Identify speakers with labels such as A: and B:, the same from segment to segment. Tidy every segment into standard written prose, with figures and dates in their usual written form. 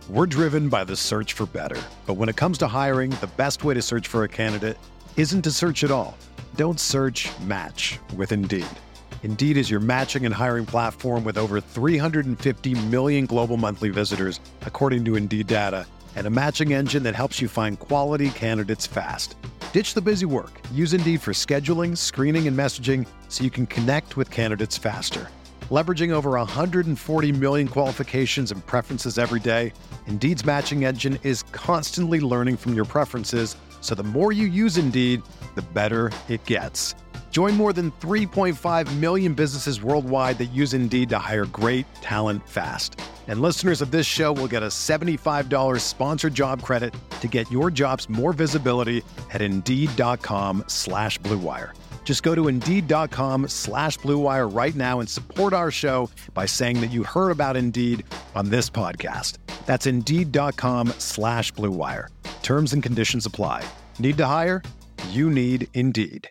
A: We're driven by the search for better. But when it comes to hiring, the best way to search for a candidate isn't to search at all. Don't search, match with Indeed. Indeed is your matching and hiring platform with over 350 million global monthly visitors, according to Indeed data, and a matching engine that helps you find quality candidates fast. Ditch the busy work. Use Indeed for scheduling, screening, and messaging so you can connect with candidates faster. Leveraging over 140 million qualifications and preferences every day, Indeed's matching engine is constantly learning from your preferences, so the more you use Indeed, the better it gets. Join more than 3.5 million businesses worldwide that use Indeed to hire great talent fast. And listeners of this show will get a $75 sponsored job credit to get your jobs more visibility at Indeed.com/Blue Wire. Just go to Indeed.com/Blue Wire right now and support our show by saying that you heard about Indeed on this podcast. That's Indeed.com/Blue Wire. Terms and conditions apply. Need to hire? You need Indeed.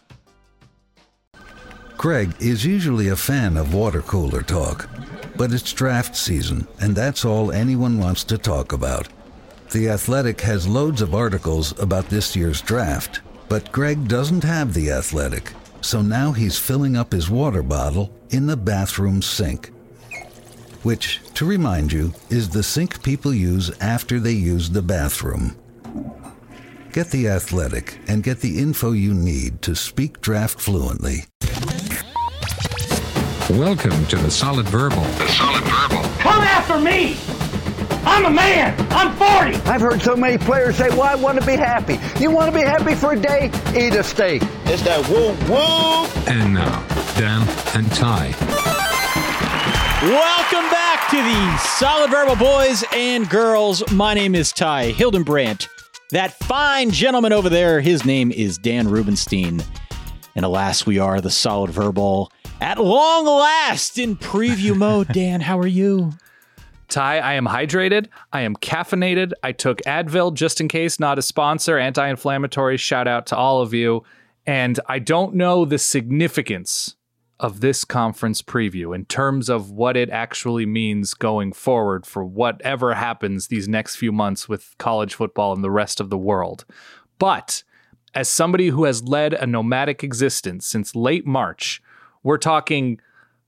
B: Greg is usually a fan of water cooler talk, but it's draft season, and that's all anyone wants to talk about. The Athletic has loads of articles about this year's draft, but Greg doesn't have The Athletic, so now he's filling up his water bottle in the bathroom sink. Which, to remind you, is the sink people use after they use the bathroom. Get The Athletic and get the info you need to speak draft fluently.
C: Welcome to The Solid Verbal. The Solid Verbal.
D: Come after me! I'm a man! I'm 40!
E: I've heard so many players say, well, I want to be happy. You want to be happy for a day? Eat a steak.
F: It's that woo-woo!
C: And now, Dan and Ty.
G: Welcome back to the Solid Verbal, boys and girls. My name is Ty Hildenbrandt. That fine gentleman over there, his name is Dan Rubenstein. And alas, we are the Solid Verbal at long last in preview mode. Dan, how are you?
H: Ty, I am hydrated. I am caffeinated. I took Advil just in case, not a sponsor, anti-inflammatory. Shout out to all of you. And I don't know the significance of this conference preview in terms of what it actually means going forward for whatever happens these next few months with college football and the rest of the world. But as somebody who has led a nomadic existence since late March, we're talking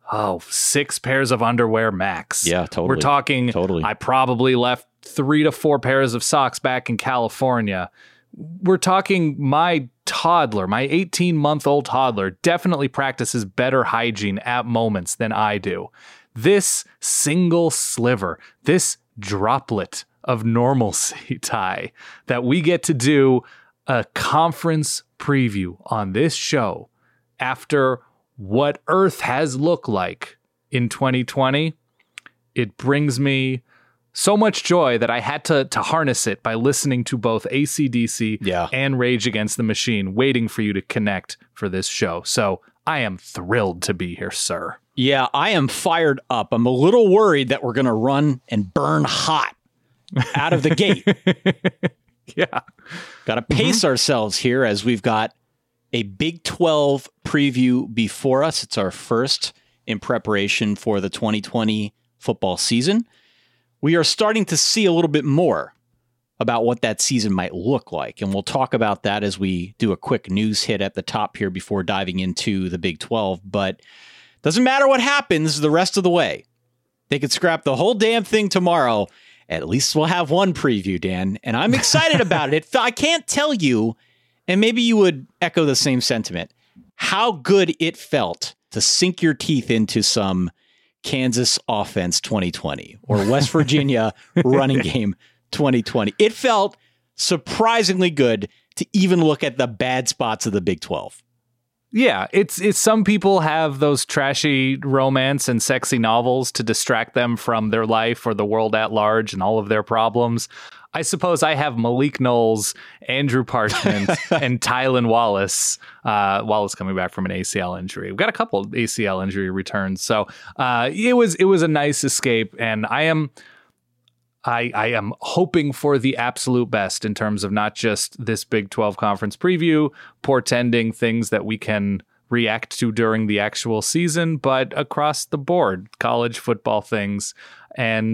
H: 6 pairs of underwear max.
G: Yeah, totally.
H: We're talking, I probably left 3 to 4 pairs of socks back in California. We're talking my toddler, my 18-month-old toddler, definitely practices better hygiene at moments than I do. This single sliver, this droplet of normalcy, Ty, that we get to do a conference preview on this show after what Earth has looked like in 2020, it brings me so much joy that I had to harness it by listening to both AC/DC and Rage Against the Machine, waiting for you to connect for this show. So I am thrilled to be here, sir.
G: Yeah, I am fired up. I'm a little worried that we're going to run and burn hot out of the gate.
H: Yeah.
G: Got to pace ourselves here as we've got a Big 12 preview before us. It's our first in preparation for the 2020 football season. We are starting to see a little bit more about what that season might look like, and we'll talk about that as we do a quick news hit at the top here before diving into the Big 12. But doesn't matter what happens the rest of the way. They could scrap the whole damn thing tomorrow. At least we'll have one preview, Dan, and I'm excited about it. I can't tell you, and maybe you would echo the same sentiment, how good it felt to sink your teeth into some Kansas offense 2020 or West Virginia running game 2020. It felt surprisingly good to even look at the bad spots of the Big 12.
H: Yeah, it's some people have those trashy romance and sexy novels to distract them from their life or the world at large and all of their problems. I suppose I have Malik Knowles, Andrew Parchment, and Tylan Wallace. Wallace coming back from an ACL injury. We've got a couple of ACL injury returns, so it was a nice escape, and I am hoping for the absolute best in terms of not just this Big 12 conference preview, portending things that we can react to during the actual season, but across the board, college football things. And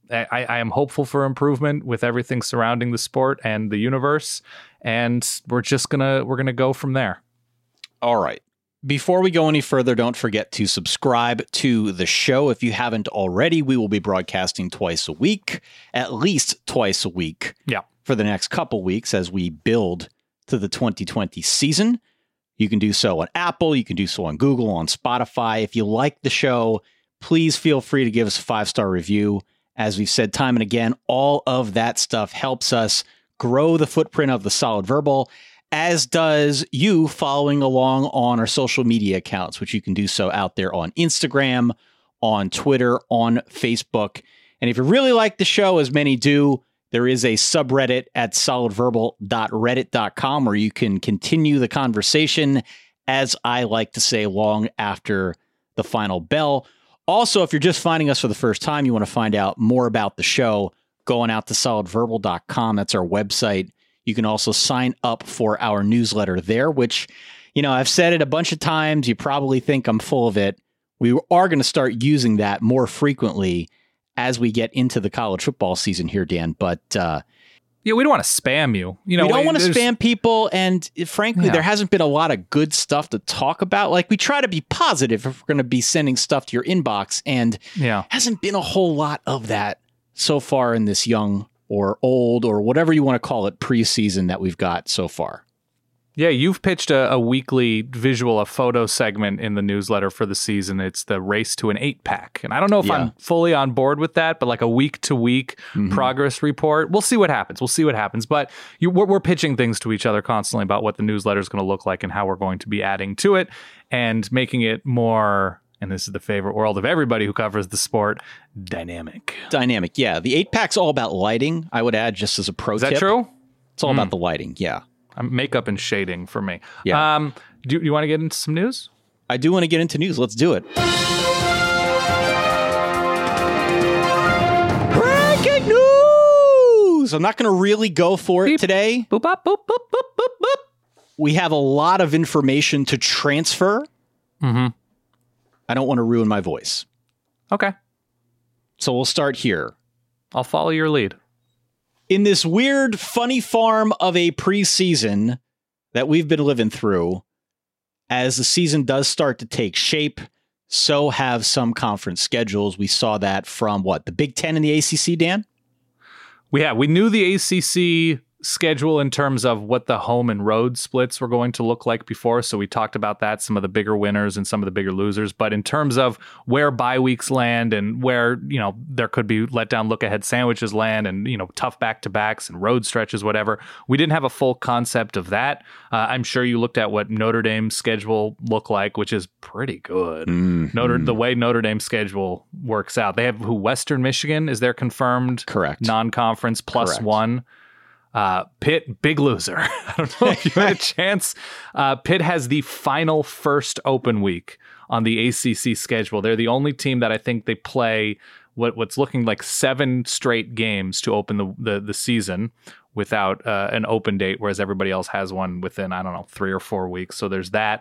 H: I am hopeful for improvement with everything surrounding the sport and the universe, and we're gonna go from there.
G: All right. Before we go any further, don't forget to subscribe to the show if you haven't already. We will be broadcasting twice a week, at least twice a week, for the next couple weeks as we build to the 2020 season. You can do so on Apple, you can do so on Google, on Spotify. If you like the show, please feel free to give us a 5-star review. As we've said time and again, all of that stuff helps us grow the footprint of the Solid Verbal, as does you following along on our social media accounts, which you can do so out there on Instagram, on Twitter, on Facebook. And if you really like the show, as many do, there is a subreddit at solidverbal.reddit.com where you can continue the conversation, as I like to say, long after the final bell. Also, if you're just finding us for the first time, you want to find out more about the show, going out to solidverbal.com. That's our website. You can also sign up for our newsletter there, which, I've said it a bunch of times. You probably think I'm full of it. We are going to start using that more frequently as we get into the college football season here, Dan. But
H: we don't want to spam you.
G: We don't want to spam people. And frankly, there hasn't been a lot of good stuff to talk about. Like, we try to be positive if we're going to be sending stuff to your inbox. And hasn't been a whole lot of that so far in this young or old or whatever you want to call it preseason that we've got so far.
H: Yeah, you've pitched a weekly visual, a photo segment in the newsletter for the season. It's the race to an 8-pack. And I don't know if I'm fully on board with that, but like a week-to-week progress report. We'll see what happens. But we're pitching things to each other constantly about what the newsletter is going to look like and how we're going to be adding to it and making it more, and this is the favorite world of everybody who covers the sport, dynamic.
G: Dynamic, yeah. The 8-pack's all about lighting, I would add, just as a pro tip.
H: Is that true?
G: It's all about the lighting, yeah.
H: Makeup and shading for me.
G: Yeah.
H: Do you want to get into some news?
G: I do want to get into news. Let's do it. Breaking news! I'm not going to really go for it today.
H: Boop, bop, boop, boop, boop, boop, boop.
G: We have a lot of information to transfer.
H: Mm-hmm.
G: I don't want to ruin my voice.
H: Okay.
G: So we'll start here.
H: I'll follow your lead.
G: In this weird, funny farm of a preseason that we've been living through, as the season does start to take shape, so have some conference schedules. We saw that from the Big Ten and the ACC, Dan?
H: We knew the ACC schedule in terms of what the home and road splits were going to look like before. So we talked about that, some of the bigger winners and some of the bigger losers. But in terms of where bye weeks land and where, there could be letdown look ahead sandwiches land and, tough back-to-backs and road stretches, whatever, we didn't have a full concept of that. I'm sure you looked at what Notre Dame's schedule looked like, which is pretty good.
G: Mm-hmm.
H: The way Notre Dame's schedule works out. They have Western Michigan is their confirmed non-conference +1. Pitt, big loser. I don't know if you had a chance. Pitt has the final first open week on the ACC schedule. They're the only team that I think they play what's looking like 7 straight games to open the season without an open date, whereas everybody else has one within, 3 or 4 weeks. So there's that.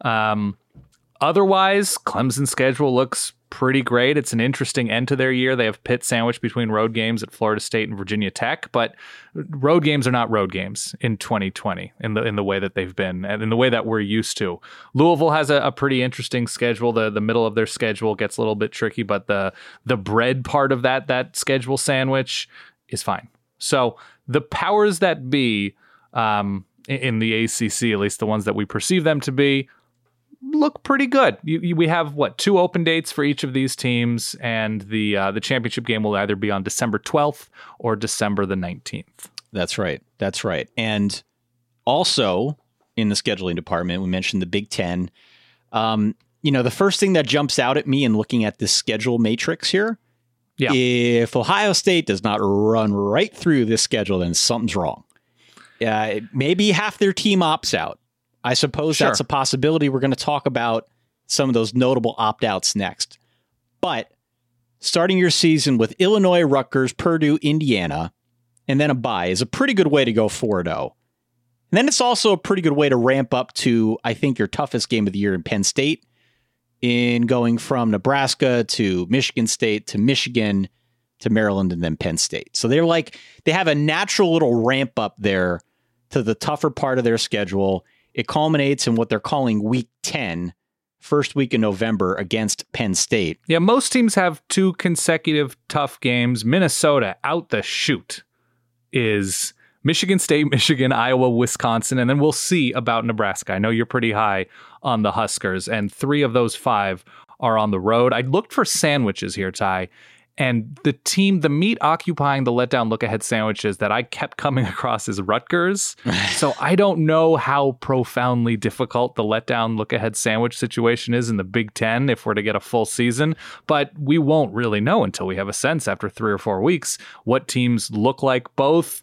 H: Otherwise, Clemson's schedule looks pretty great. It's an interesting end to their year. They have Pitt sandwiched between road games at Florida State and Virginia Tech, but road games are not road games in 2020 in the way that they've been and in the way that we're used to. Louisville has a pretty interesting schedule. The middle of their schedule gets a little bit tricky, but the bread part of that schedule sandwich is fine. So the powers that be in the ACC, at least the ones that we perceive them to be, look pretty good. We have 2 open dates for each of these teams, and the championship game will either be on December 12th or December the 19th.
G: That's right. And also in the scheduling department, we mentioned the Big Ten. The first thing that jumps out at me in looking at this schedule matrix here, if Ohio State does not run right through this schedule, then something's wrong. Maybe half their team opts out. I suppose that's a possibility. We're going to talk about some of those notable opt-outs next. But starting your season with Illinois, Rutgers, Purdue, Indiana, and then a bye is a pretty good way to go 4-0. And then it's also a pretty good way to ramp up to, I think, your toughest game of the year in Penn State, in going from Nebraska to Michigan State to Michigan to Maryland and then Penn State. So they have a natural little ramp up there to the tougher part of their schedule. It culminates in what they're calling week 10, first week in November against Penn State.
H: Yeah, most teams have 2 consecutive tough games. Minnesota out the chute is Michigan State, Michigan, Iowa, Wisconsin, and then we'll see about Nebraska. I know you're pretty high on the Huskers, and 3 of those 5 are on the road. I looked for sandwiches here, Ty, and the meat occupying the letdown look-ahead sandwiches that I kept coming across is Rutgers. So I don't know how profoundly difficult the letdown look-ahead sandwich situation is in the Big Ten if we're to get a full season, but we won't really know until we have a sense after 3 or 4 weeks what teams look like. Both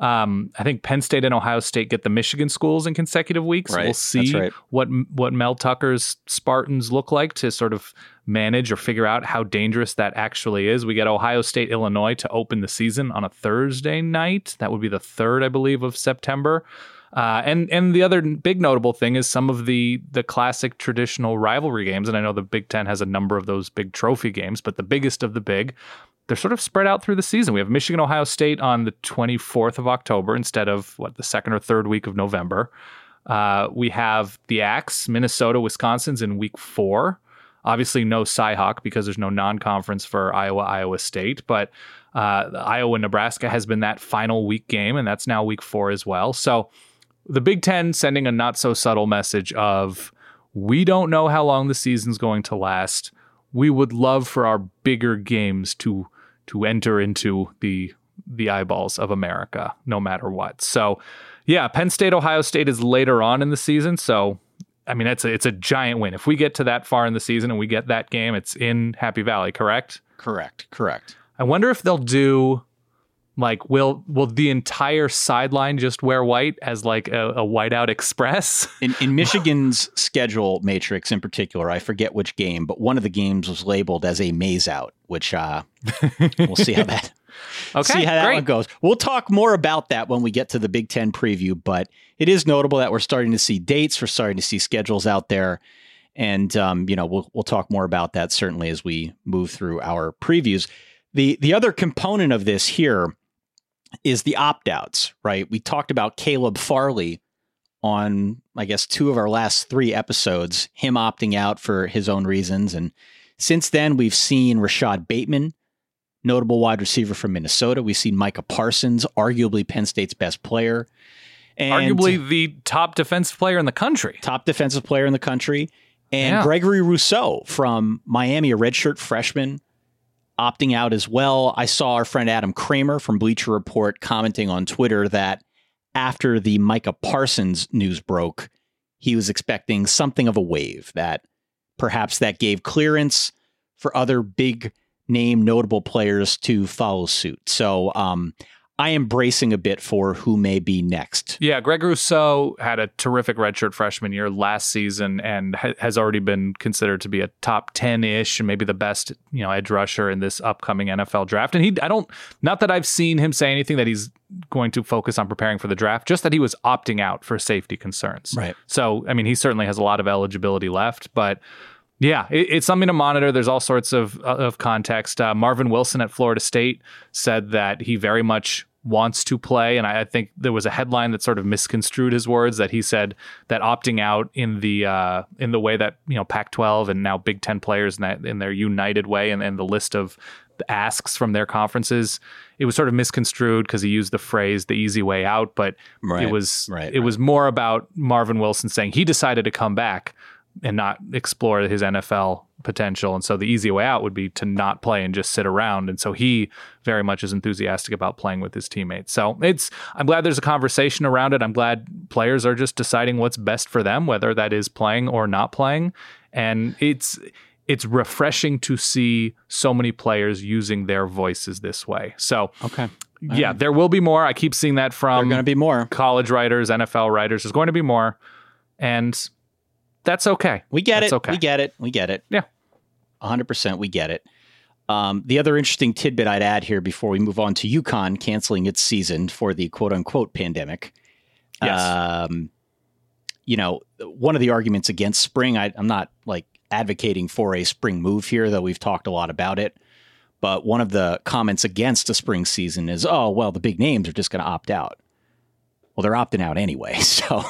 H: I think Penn State and Ohio State get the Michigan schools in consecutive weeks.
G: Right.
H: We'll see what Mel Tucker's Spartans look like to sort of manage or figure out how dangerous that actually is. We get Ohio State, Illinois to open the season on a Thursday night. That would be the 3rd, I believe, of September. And the other big notable thing is some of the classic traditional rivalry games. And I know the Big Ten has a number of those big trophy games, but the biggest of the big, they're sort of spread out through the season. We have Michigan, Ohio State on the 24th of October instead of the 2nd or 3rd week of November. We have the Axe, Minnesota, Wisconsin's in week 4. Obviously no Cyhawk because there's no non-conference for Iowa State, but Iowa, Nebraska has been that final week game, and that's now week 4 as well. So the Big Ten sending a not so subtle message of, we don't know how long the season's going to last. We would love for our bigger games to enter into the eyeballs of America, no matter what. So, yeah, Penn State, Ohio State is later on in the season. So, I mean, it's a giant win. If we get to that far in the season and we get that game, it's in Happy Valley, correct?
G: Correct.
H: I wonder if they'll do, will the entire sideline just wear white as a whiteout express?
G: In Michigan's schedule matrix in particular, I forget which game, but one of the games was labeled as a maze out, which we'll see how that one goes. We'll talk more about that when we get to the Big Ten preview, but it is notable that we're starting to see dates, we're starting to see schedules out there, and we'll talk more about that certainly as we move through our previews. The other component of this here is the opt-outs, right? We talked about Caleb Farley on, I guess, 2 of our last 3 episodes, him opting out for his own reasons. And since then, we've seen Rashad Bateman, notable wide receiver from Minnesota. We've seen Micah Parsons, arguably Penn State's best player. And
H: arguably the top defensive player in the country. And Gregory Rousseau from Miami, a redshirt freshman, opting out as well. I saw our friend Adam Kramer from Bleacher Report commenting on Twitter that after the Micah Parsons news broke, he was expecting something of a wave, that perhaps that gave clearance for other big name notable players to follow suit. So I am bracing a bit for who may be next. Yeah, Greg Rousseau had a terrific redshirt freshman year last season and has already been considered to be a top 10-ish and maybe the best, edge rusher in this upcoming NFL draft. And not that I've seen him say anything that he's going to focus on preparing for the draft, just that he was opting out for safety concerns.
G: Right.
H: So, I mean, he certainly has a lot of eligibility left, but yeah, it's something to monitor. There's all sorts of context. Marvin Wilson at Florida State said that he very much wants to play, and I think there was a headline that sort of misconstrued his words, that he said that opting out in the way that Pac-12 and now Big Ten players in their united way and the list of asks from their conferences, it was sort of misconstrued because he used the phrase "the easy way out," but it was more about Marvin Wilson saying he decided to come back and not explore his NFL potential. And so the easy way out would be to not play and just sit around. And so he very much is enthusiastic about playing with his teammates. So I'm glad there's a conversation around it. I'm glad players are just deciding what's best for them, whether that is playing or not playing. And it's refreshing to see so many players using their voices this way. So,
G: okay.
H: Yeah, there will be more. I keep seeing that from
G: there are going to be more
H: college writers, NFL writers. There's going to be more. And that's okay.
G: We get it.
H: Okay.
G: We get it.
H: Yeah.
G: 100% we get it. The other interesting tidbit I'd add here before we move on to UConn canceling its season for the quote unquote pandemic.
H: Yes.
G: One of the arguments against spring, I'm not advocating for a spring move here, though we've talked a lot about it. But one of the comments against a spring season is, oh, well, the big names are just going to opt out. Well, they're opting out anyway. So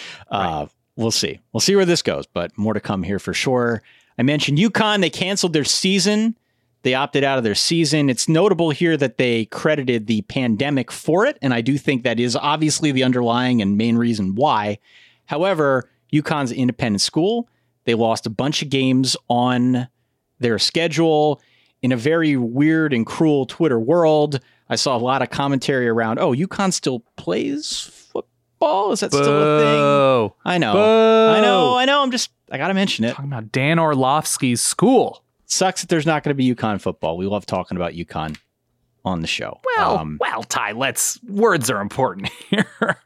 G: we'll see. We'll see where this goes, but more to come here for sure. I mentioned UConn. They canceled their season. They opted out of their season. It's notable here that they credited the pandemic for it, and I do think that is obviously the underlying and main reason why. However, UConn's an independent school. They lost a bunch of games on their schedule. In a very weird and cruel Twitter world, I saw a lot of commentary around, oh, UConn still plays football? Is that still a thing? I know. I know. I got to mention it.
H: Talking about Dan Orlovsky's school.
G: Sucks that there's not going to be UConn football. We love talking about UConn on the show.
H: Well, Ty, words are important here.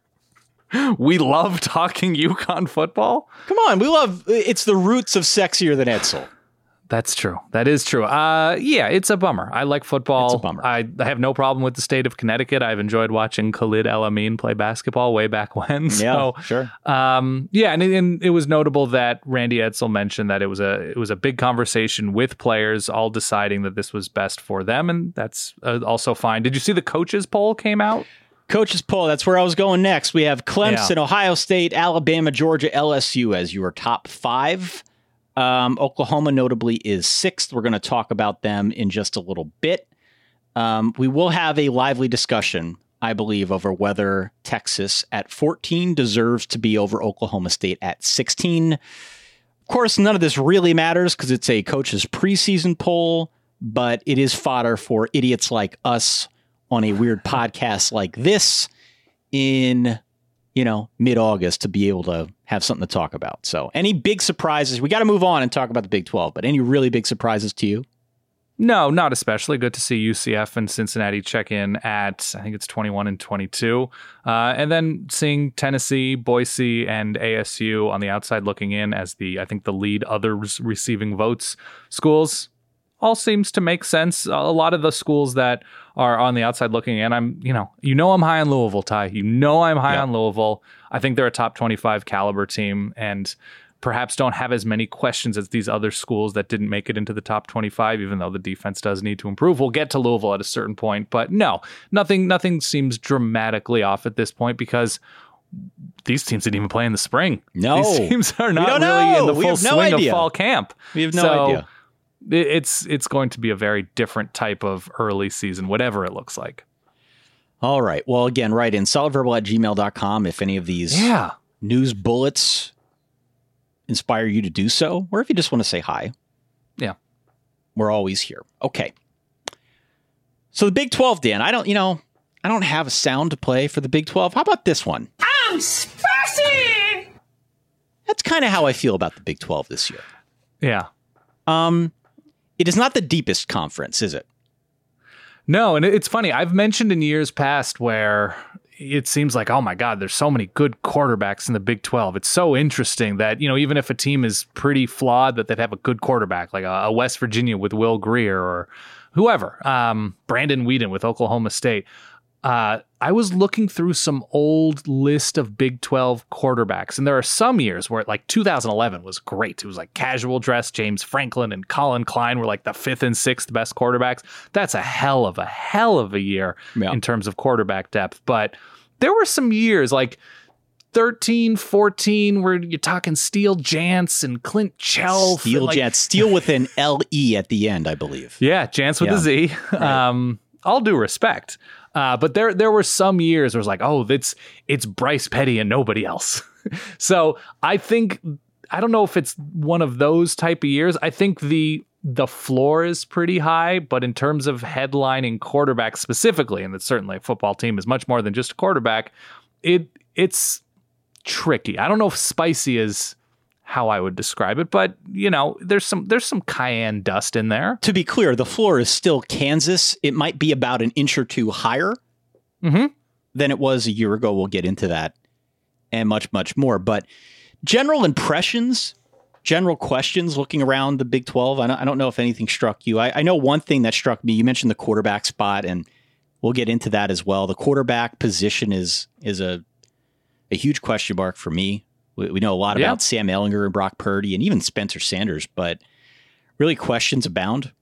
H: We love talking UConn football.
G: Come on. It's the roots of Sexier Than Edsel.
H: That's true. That is true. Yeah, it's a bummer. I like football.
G: It's a bummer.
H: I have no problem with the state of Connecticut. I've enjoyed watching Khalid El Amin play basketball way back when.
G: So, yeah, sure.
H: Yeah, and it was notable that Randy Edsel mentioned that it was a big conversation with players, all deciding that this was best for them, and that's also fine. Did you see the coaches poll came out?
G: Coaches poll, that's where I was going next. We have Clemson, Ohio State, Alabama, Georgia, LSU as your top 5. Oklahoma notably is 6th. We're going to talk about them in just a little bit. We will have a lively discussion, I believe, over whether Texas at 14 deserves to be over Oklahoma State at 16. Of course, none of this really matters because it's a coach's preseason poll, but it is fodder for idiots like us on a weird podcast like this in mid-August to be able to have something to talk about. So any big surprises? We got to move on and talk about the Big 12, but any really big surprises to you?
H: No, not especially. Good to see UCF and Cincinnati check in at, I think it's 21 and 22. And then seeing Tennessee, Boise, and ASU on the outside looking in as I think the lead others receiving votes schools. All seems to make sense. A lot of the schools that are on the outside looking in, I'm high on Louisville, Ty. I'm high on Louisville. I think they're a top 25 caliber team and perhaps don't have as many questions as these other schools that didn't make it into the top 25, even though the defense does need to improve. We'll get to Louisville at a certain point, but no, nothing seems dramatically off at this point because these teams didn't even play in the spring.
G: No.
H: These teams are not really in the full swing of fall camp.
G: We have no idea.
H: It's going to be a very different type of early season, whatever it looks like.
G: All right. Well, again, write in solidverbal@gmail.com if any of these news bullets inspire you to do so, or if you just want to say hi.
H: Yeah.
G: We're always here. Okay. So the Big 12, Dan, I don't have a sound to play for the Big 12. How about this one?
D: I'm spicy!
G: That's kind of how I feel about the Big 12 this year.
H: Yeah.
G: It is not the deepest conference, is it?
H: No, and it's funny. I've mentioned in years past where it seems like, oh my God, there's so many good quarterbacks in the Big 12. It's so interesting that, even if a team is pretty flawed, that they'd have a good quarterback, like a West Virginia with Will Grier or whoever, Brandon Weeden with Oklahoma State. I was looking through some old list of Big 12 quarterbacks, and there are some years where, like 2011 was great. It was like casual dress. James Franklin and Colin Klein were like the 5th and 6th best quarterbacks. That's a hell of a year in terms of quarterback depth. But there were some years like 13, 14, where you're talking Steele Jantz and Clint Chelf.
G: Jantz. Steele with an L-E at the end, I believe.
H: Yeah, Jantz with a Z. Right. All due respect. But there were some years where it was like, oh, it's Bryce Petty and nobody else. So I don't know if it's one of those type of years. I think the floor is pretty high, but in terms of headlining quarterbacks specifically, and that's certainly a football team is much more than just a quarterback, it's tricky. I don't know if spicy is how I would describe it, but there's some cayenne dust in there.
G: To be clear, the floor is still Kansas. It might be about an inch or two higher than it was a year ago. We'll get into that and much, much more. But general impressions, general questions looking around the Big 12. I don't know if anything struck you. I know one thing that struck me. You mentioned the quarterback spot, and we'll get into that as well. The quarterback position is a huge question mark for me. We know a lot about Sam Ehlinger and Brock Purdy and even Spencer Sanders, but really questions abound.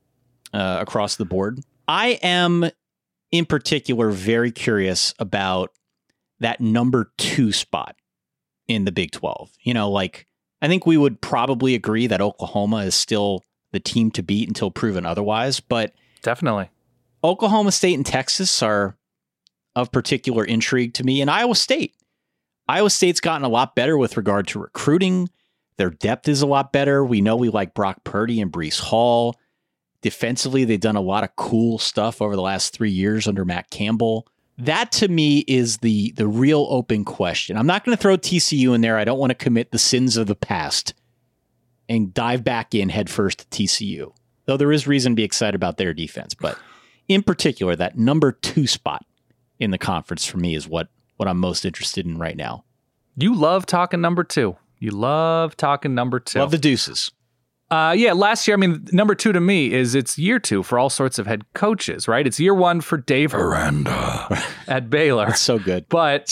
G: across the board. I am, in particular, very curious about that number 2 spot in the Big 12. I think we would probably agree that Oklahoma is still the team to beat until proven otherwise, but
H: definitely
G: Oklahoma State and Texas are of particular intrigue to me, and Iowa State. Iowa State's gotten a lot better with regard to recruiting. Their depth is a lot better. We know we like Brock Purdy and Breece Hall. Defensively, they've done a lot of cool stuff over the last 3 years under Matt Campbell. That, to me, is the real open question. I'm not going to throw TCU in there. I don't want to commit the sins of the past and dive back in headfirst to TCU, though there is reason to be excited about their defense. But in particular, that number 2 spot in the conference for me is what I'm most interested in right now.
H: You love talking number 2. You love talking number 2.
G: Love the deuces.
H: Last year, number 2 to me is it's year 2 for all sorts of head coaches, right? It's year 1 for Dave Aranda at Baylor.
G: That's so good.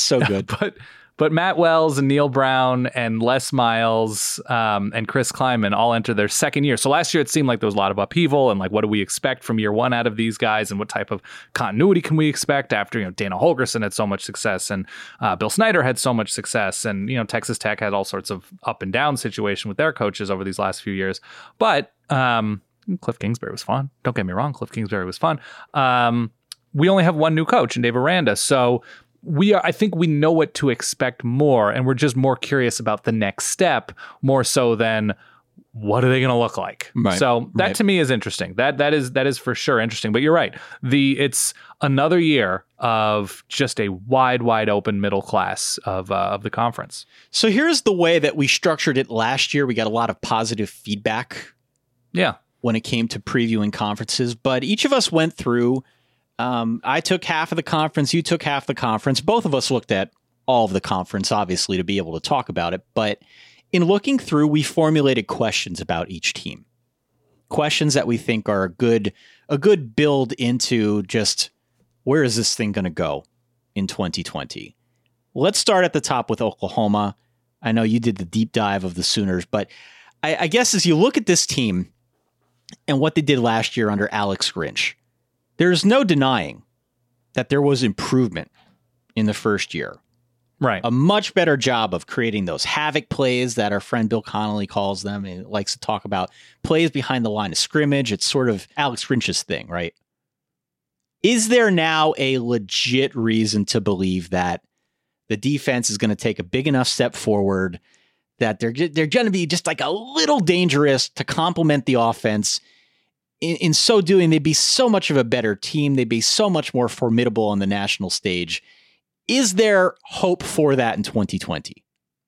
H: But Matt Wells and Neil Brown and Les Miles and Chris Kleiman all enter their second year. So last year it seemed like there was a lot of upheaval and what do we expect from year 1 out of these guys and what type of continuity can we expect after Dana Holgerson had so much success and Bill Snyder had so much success and Texas Tech had all sorts of up and down situation with their coaches over these last few years. But Cliff Kingsbury was fun. Don't get me wrong, Cliff Kingsbury was fun. We only have one new coach in Dave Aranda, so I think we know what to expect more, and we're just more curious about the next step, more so than what are they going to look like.
G: Right.
H: So that to me is interesting. That is for sure interesting. But you're right. It's another year of just a wide open middle class of the conference.
G: So here's the way that we structured it last year. We got a lot of positive feedback.
H: Yeah.
G: When it came to previewing conferences, but each of us went through. I took half of the conference. You took half the conference. Both of us looked at all of the conference, obviously, to be able to talk about it. But in looking through, we formulated questions about each team. Questions that we think are a good build into just where is this thing going to go in 2020. Let's start at the top with Oklahoma. I know you did the deep dive of the Sooners, but I guess as you look at this team and what they did last year under Alex Grinch, there's no denying that there was improvement in the first year.
H: Right.
G: A much better job of creating those havoc plays that our friend Bill Connolly calls them. And he likes to talk about plays behind the line of scrimmage. It's sort of Alex Grinch's thing, right? Is there now a legit reason to believe that the defense is going to take a big enough step forward, that they're going to be just like a little dangerous to complement the offense? In so doing, they'd be so much of a better team. They'd be so much more formidable on the national stage. Is there hope for that in 2020?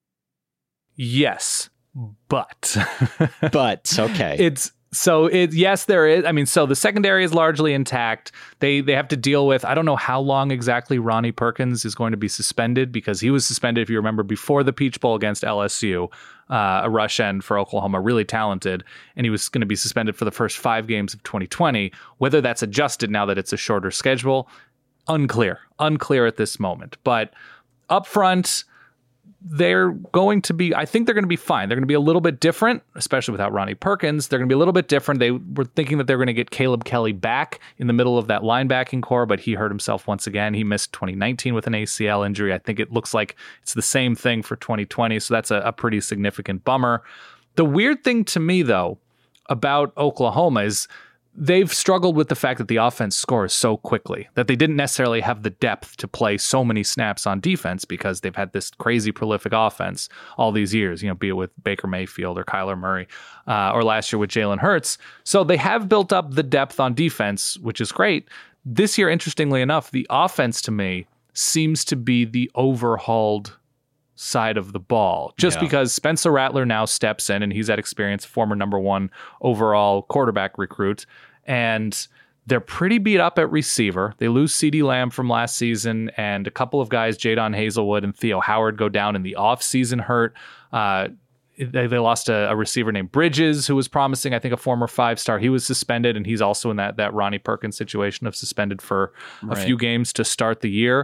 H: Yes, but
G: okay.
H: Yes, there is. So the secondary is largely intact. They have to deal with, I don't know how long exactly Ronnie Perkins is going to be suspended, because he was suspended, if you remember, before the Peach Bowl against LSU, a rush end for Oklahoma, really talented, and he was going to be suspended for the first 5 games of 2020. Whether that's adjusted now that it's a shorter schedule, unclear at this moment. But up front, they're going to be, I think they're going to be fine. They're going to be a little bit different, especially without Ronnie Perkins. They're going to be a little bit different. They were thinking that they're going to get Caleb Kelly back in the middle of that linebacking core, but he hurt himself once again. He missed 2019 with an ACL injury. I think it looks like it's the same thing for 2020, so that's a pretty significant bummer. The weird thing to me, though, about Oklahoma is they've struggled with the fact that the offense scores so quickly, that they didn't necessarily have the depth to play so many snaps on defense because they've had this crazy prolific offense all these years, be it with Baker Mayfield or Kyler Murray, or last year with Jalen Hurts. So they have built up the depth on defense, which is great. This year, interestingly enough, the offense to me seems to be the overhauled side of the ball, because Spencer Rattler now steps in, and he's had experience, former number 1 overall quarterback recruit, and they're pretty beat up at receiver. They lose CeeDee Lamb from last season, and a couple of guys, Jadon Hazelwood and Theo Howard, go down in the offseason hurt. They lost a receiver named Bridges, who was promising, I think a former 5-star. He was suspended, and he's also in that Ronnie Perkins situation of suspended for a few games to start the year.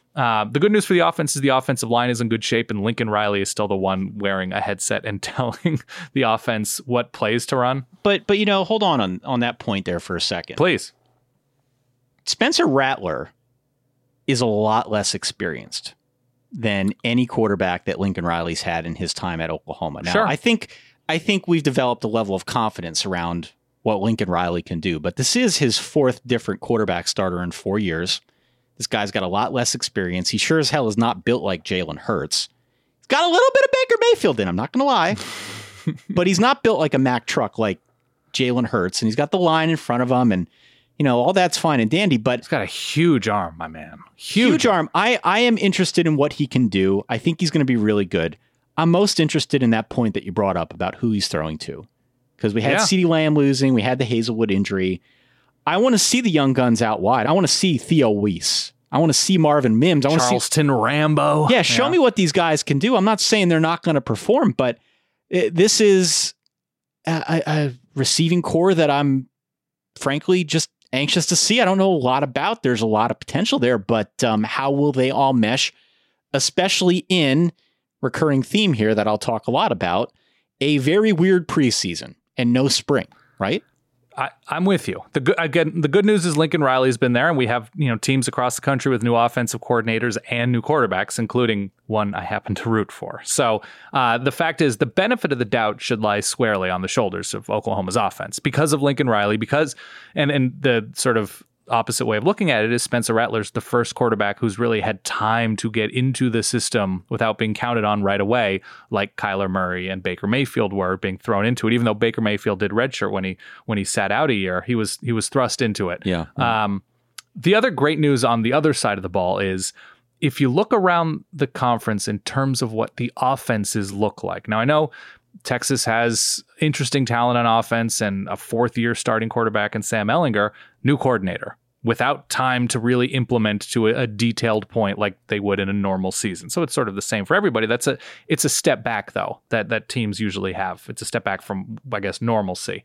H: The good news for the offense is the offensive line is in good shape, and Lincoln Riley is still the one wearing a headset and telling the offense what plays to run.
G: But hold on that point there for a second.
H: Please.
G: Spencer Rattler is a lot less experienced than any quarterback that Lincoln Riley's had in his time at Oklahoma. Now,
H: sure.
G: I think we've developed a level of confidence around what Lincoln Riley can do, but this is his fourth different quarterback starter in 4 years. This guy's got a lot less experience. He sure as hell is not built like Jalen Hurts. He's got a little bit of Baker Mayfield in him, not going to lie, but he's not built like a Mack truck like Jalen Hurts, and he's got the line in front of him, and all that's fine and dandy, but
H: he's got a huge arm, my man.
G: Huge arm. I am interested in what he can do. I think he's going to be really good. I'm most interested in that point that you brought up about who he's throwing to, because we had CeeDee Lamb losing, we had the Hazelwood injury. I want to see the young guns out wide. I want to see Theo Weiss. I want to see Marvin Mims. I want
H: Charleston
G: to see
H: Rambo.
G: Yeah, show me what these guys can do. I'm not saying they're not going to perform, but this is a receiving core that I'm frankly just anxious to see. I don't know a lot about. There's a lot of potential there, but how will they all mesh, especially in recurring theme here that I'll talk a lot about, a very weird preseason and no spring, right?
H: I'm with you. The good news is Lincoln Riley's been there, and we have teams across the country with new offensive coordinators and new quarterbacks, including one I happen to root for. So the fact is, the benefit of the doubt should lie squarely on the shoulders of Oklahoma's offense because of Lincoln Riley. And the sort of opposite way of looking at it is Spencer Rattler's the first quarterback who's really had time to get into the system without being counted on right away, like Kyler Murray and Baker Mayfield were being thrown into it. Even though Baker Mayfield did redshirt when he sat out a year, he was thrust into it.
G: Yeah.
H: The other great news on the other side of the ball is if you look around the conference in terms of what the offenses look like. Now, I know Texas has interesting talent on offense and a fourth-year starting quarterback in Sam Ehlinger, new coordinator, without time to really implement to a detailed point like they would in a normal season. So it's sort of the same for everybody. It's a step back, though, that teams usually have. It's a step back from, I guess, normalcy.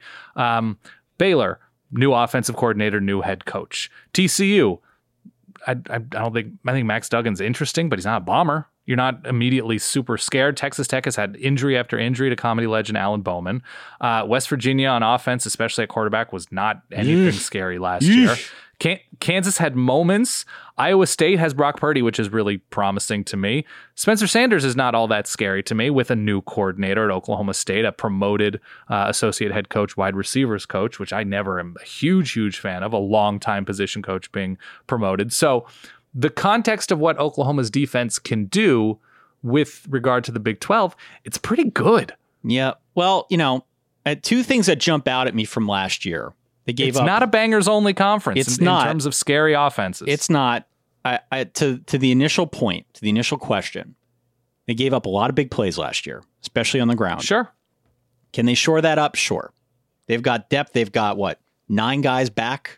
H: Baylor, new offensive coordinator, new head coach. TCU, I think Max Duggan's interesting, but he's not a bomber. You're not immediately super scared. Texas Tech has had injury after injury to comedy legend Alan Bowman. West Virginia on offense, especially at quarterback, was not anything scary last year. Kansas had moments. Iowa State has Brock Purdy, which is really promising to me. Spencer Sanders is not all that scary to me with a new coordinator at Oklahoma State, a promoted associate head coach, wide receivers coach, which I never am a huge fan of, a longtime position coach being promoted. So the context of what Oklahoma's defense can do with regard to the Big 12, it's pretty good.
G: Yeah. Well, two things that jump out at me from last year.
H: It's not a bangers only conference.
G: It's not
H: in terms of scary offenses.
G: It's not. To the initial point, to the initial question, they gave up a lot of big plays last year, especially on the ground.
H: Sure.
G: Can they shore that up? Sure. They've got depth. They've got 9 guys back.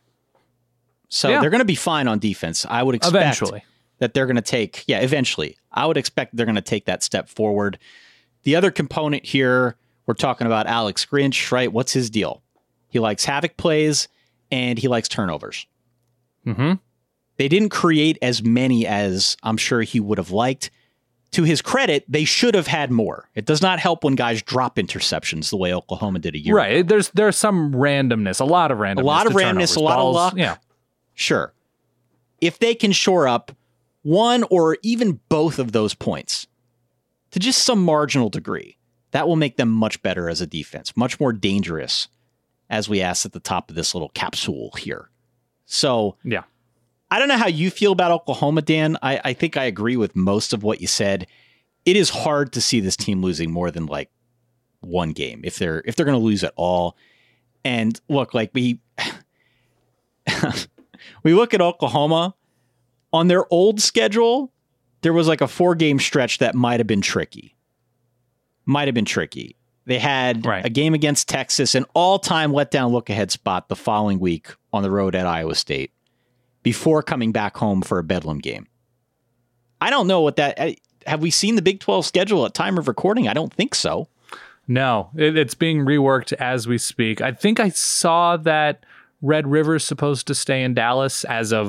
G: So they're going to be fine on defense. I would expect
H: eventually
G: that they're going to take. Yeah, eventually. I would expect they're going to take that step forward. The other component here, we're talking about Alex Grinch, right? What's his deal? He likes havoc plays, and he likes turnovers.
H: Mm-hmm.
G: They didn't create as many as I'm sure he would have liked. To his credit, they should have had more. It does not help when guys drop interceptions the way Oklahoma did a year ago.
H: Right. There's some randomness, a lot of randomness,
G: a lot of luck.
H: Yeah.
G: Sure. If they can shore up one or even both of those points to just some marginal degree, that will make them much better as a defense, much more dangerous, as we asked at the top of this little capsule here. So,
H: yeah,
G: I don't know how you feel about Oklahoma, Dan. I think I agree with most of what you said. It is hard to see this team losing more than one game if they're going to lose at all. And look, we look at Oklahoma on their old schedule. There was a 4-game stretch that might have been tricky. They had a game against Texas, an all-time letdown look-ahead spot the following week on the road at Iowa State before coming back home for a Bedlam game. I don't know what that... Have we seen the Big 12 schedule at time of recording? I don't think so.
H: No, it's being reworked as we speak. I think I saw that Red River's supposed to stay in Dallas as of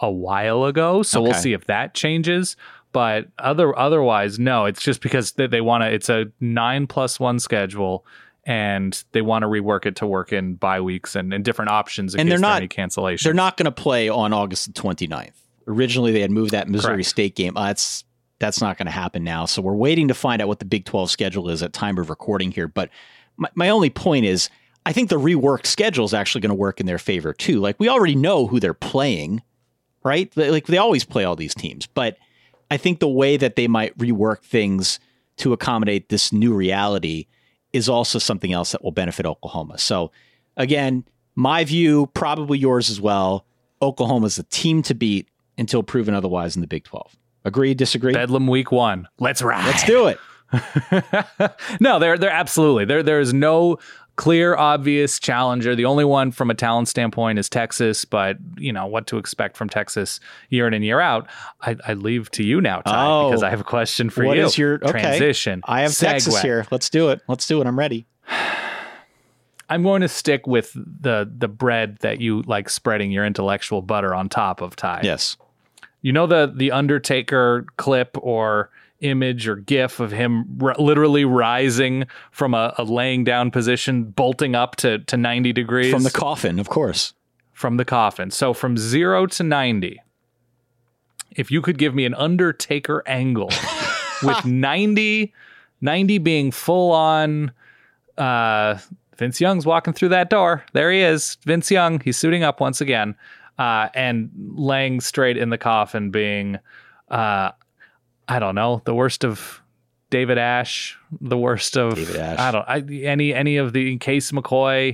H: a while ago. So we'll see if that changes. But otherwise, no, it's just because they want to, it's a 9+1 schedule and they want to rework it to work in bye weeks and different options in case there are any cancellations.
G: They're not going to play on August the 29th. Originally, they had moved that Missouri State game. That's not going to happen now. So we're waiting to find out what the Big 12 schedule is at time of recording here. But my only point is, I think the reworked schedule is actually going to work in their favor too. Like, we already know who they're playing, right? Like, they always play all these teams, but I think the way that they might rework things to accommodate this new reality is also something else that will benefit Oklahoma. So again, my view, probably yours as well. Oklahoma's the team to beat until proven otherwise in the Big 12. Agree, disagree?
H: Bedlam week 1. Let's ride.
G: Let's do it.
H: No, they're absolutely. There is no clear, obvious challenger. The only one from a talent standpoint is Texas, but what to expect from Texas year in and year out. I leave to you now, Ty, because I have a question for you.
G: What is your
H: transition?
G: I have Texas here. Let's do it. I'm ready.
H: I'm going to stick with the bread that you like spreading your intellectual butter on top of, Ty.
G: Yes.
H: You know the Undertaker clip or image or gif of him literally rising from a laying down position, bolting up to 90 degrees?
G: From the coffin, of course.
H: From the coffin. So from 0 to 90, if you could give me an Undertaker angle with 90 being full on, Vince Young's walking through that door. There he is. Vince Young. He's suiting up once again. And laying straight in the coffin being, I don't know, the worst of David Ash, the worst of any of the Case McCoy,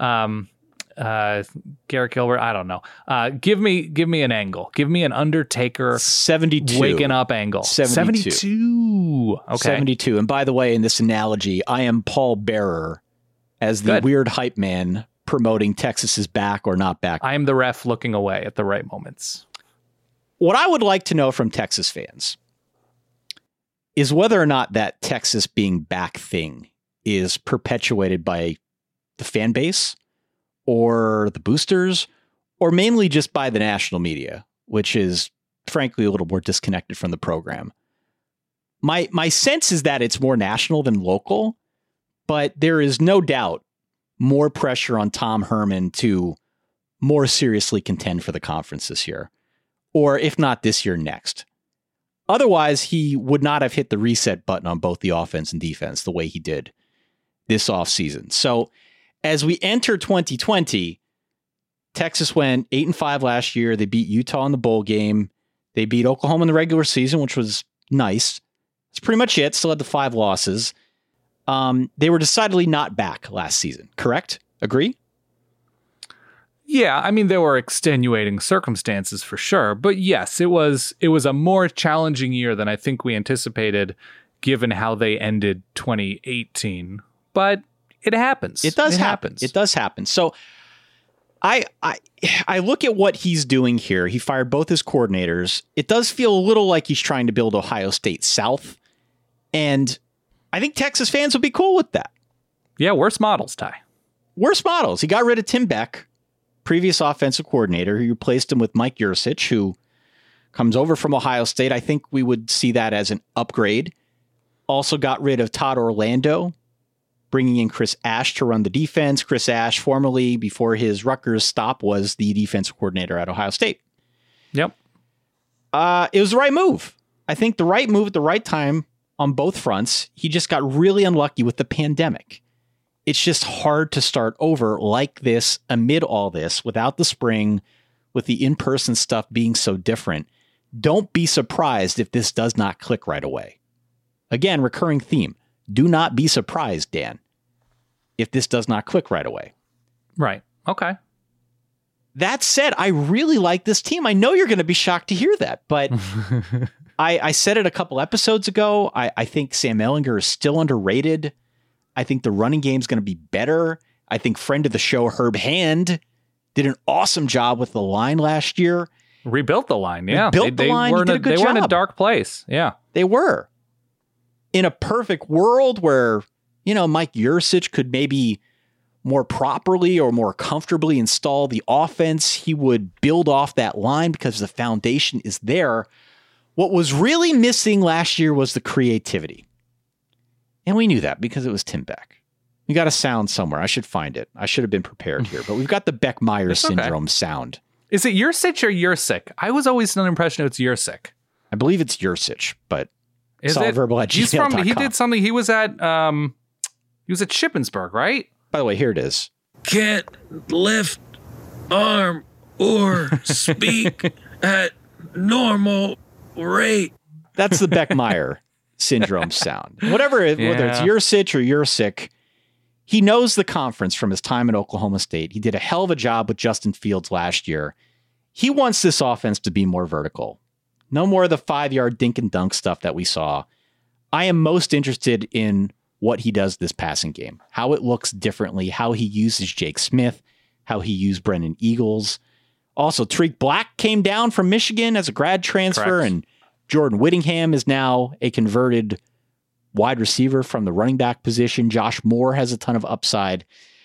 H: Garrett Gilbert. I don't know. Give me an angle. Give me an Undertaker
G: 72
H: waking up angle. 72. Okay.
G: 72. And by the way, in this analogy, I am Paul Bearer as the weird hype man promoting Texas is back or not back.
H: I am the ref looking away at the right moments.
G: What I would like to know from Texas fans is whether or not that Texas being back thing is perpetuated by the fan base or the boosters, or mainly just by the national media, which is frankly a little more disconnected from the program. My sense is that it's more national than local, but there is no doubt more pressure on Tom Herman to more seriously contend for the conference this year, or if not this year, next. Otherwise, he would not have hit the reset button on both the offense and defense the way he did this offseason. So as we enter 2020, Texas went 8-5 last year. They beat Utah in the bowl game. They beat Oklahoma in the regular season, which was nice. That's pretty much it. Still had the 5 losses. They were decidedly not back last season, correct? Agree?
H: Yeah, I mean, there were extenuating circumstances for sure, but yes, it was a more challenging year than I think we anticipated, given how they ended 2018. But it happens.
G: It does happen. It does happen. So I look at what he's doing here. He fired both his coordinators. It does feel a little like he's trying to build Ohio State South, and I think Texas fans will be cool with that.
H: Yeah, worse models, Ty.
G: Worse models. He got rid of Tim Beck, previous offensive coordinator, who replaced him with Mike Yurcich, who comes over from Ohio State. I think we would see that as an upgrade. Also got rid of Todd Orlando, bringing in Chris Ash to run the defense. Chris Ash, formerly, before his Rutgers stop, was the defensive coordinator at Ohio State.
H: Yep.
G: It was the right move. I think the right move at the right time on both fronts. He just got really unlucky with the pandemic. It's just hard to start over like this amid all this without the spring, with the in-person stuff being so different. Don't be surprised if this does not click right away. Again, recurring theme. Do not be surprised, Dan, if this does not click right away.
H: Right. Okay.
G: That said, I really like this team. I know you're going to be shocked to hear that, but I said it a couple episodes ago. I think Sam Ehlinger is still underrated. I think the running game is going to be better. I think friend of the show, Herb Hand, did an awesome job with the line last year.
H: Rebuilt the line, yeah.
G: Rebuilt the line. He did a good job.
H: They were in a dark place, yeah.
G: They were. In a perfect world where, Mike Yurcich could maybe more properly or more comfortably install the offense. He would build off that line because the foundation is there. What was really missing last year was the creativity. And we knew that because it was Tim Beck. We got a sound somewhere. I should find it. I should have been prepared here, but we've got the Beck-Myers syndrome sound.
H: Is it Yurcich or Yurcik? I was always under the impression it's Yurcik.
G: I believe it's Yurcich, but solidverbal@gmail.com.
H: He did something. He was at Shippensburg, right?
G: By the way, here it is.
I: Can't lift arm or speak at normal rate.
G: That's the Beck-Meyer syndrome sound. Whether it's Yurcich or Yurcik, he knows the conference from his time at Oklahoma State. He did a hell of a job with Justin Fields last year. He wants this offense to be more vertical. No more of the 5-yard dink and dunk stuff that we saw. I am most interested in what he does this passing game, how it looks differently, how he uses Jake Smith, how he used Brennan Eagles. Also, Tariq Black came down from Michigan as a grad transfer,
H: Correct.
G: And Jordan Whittingham is now a converted wide receiver from the running back position. Josh Moore has a ton of upside.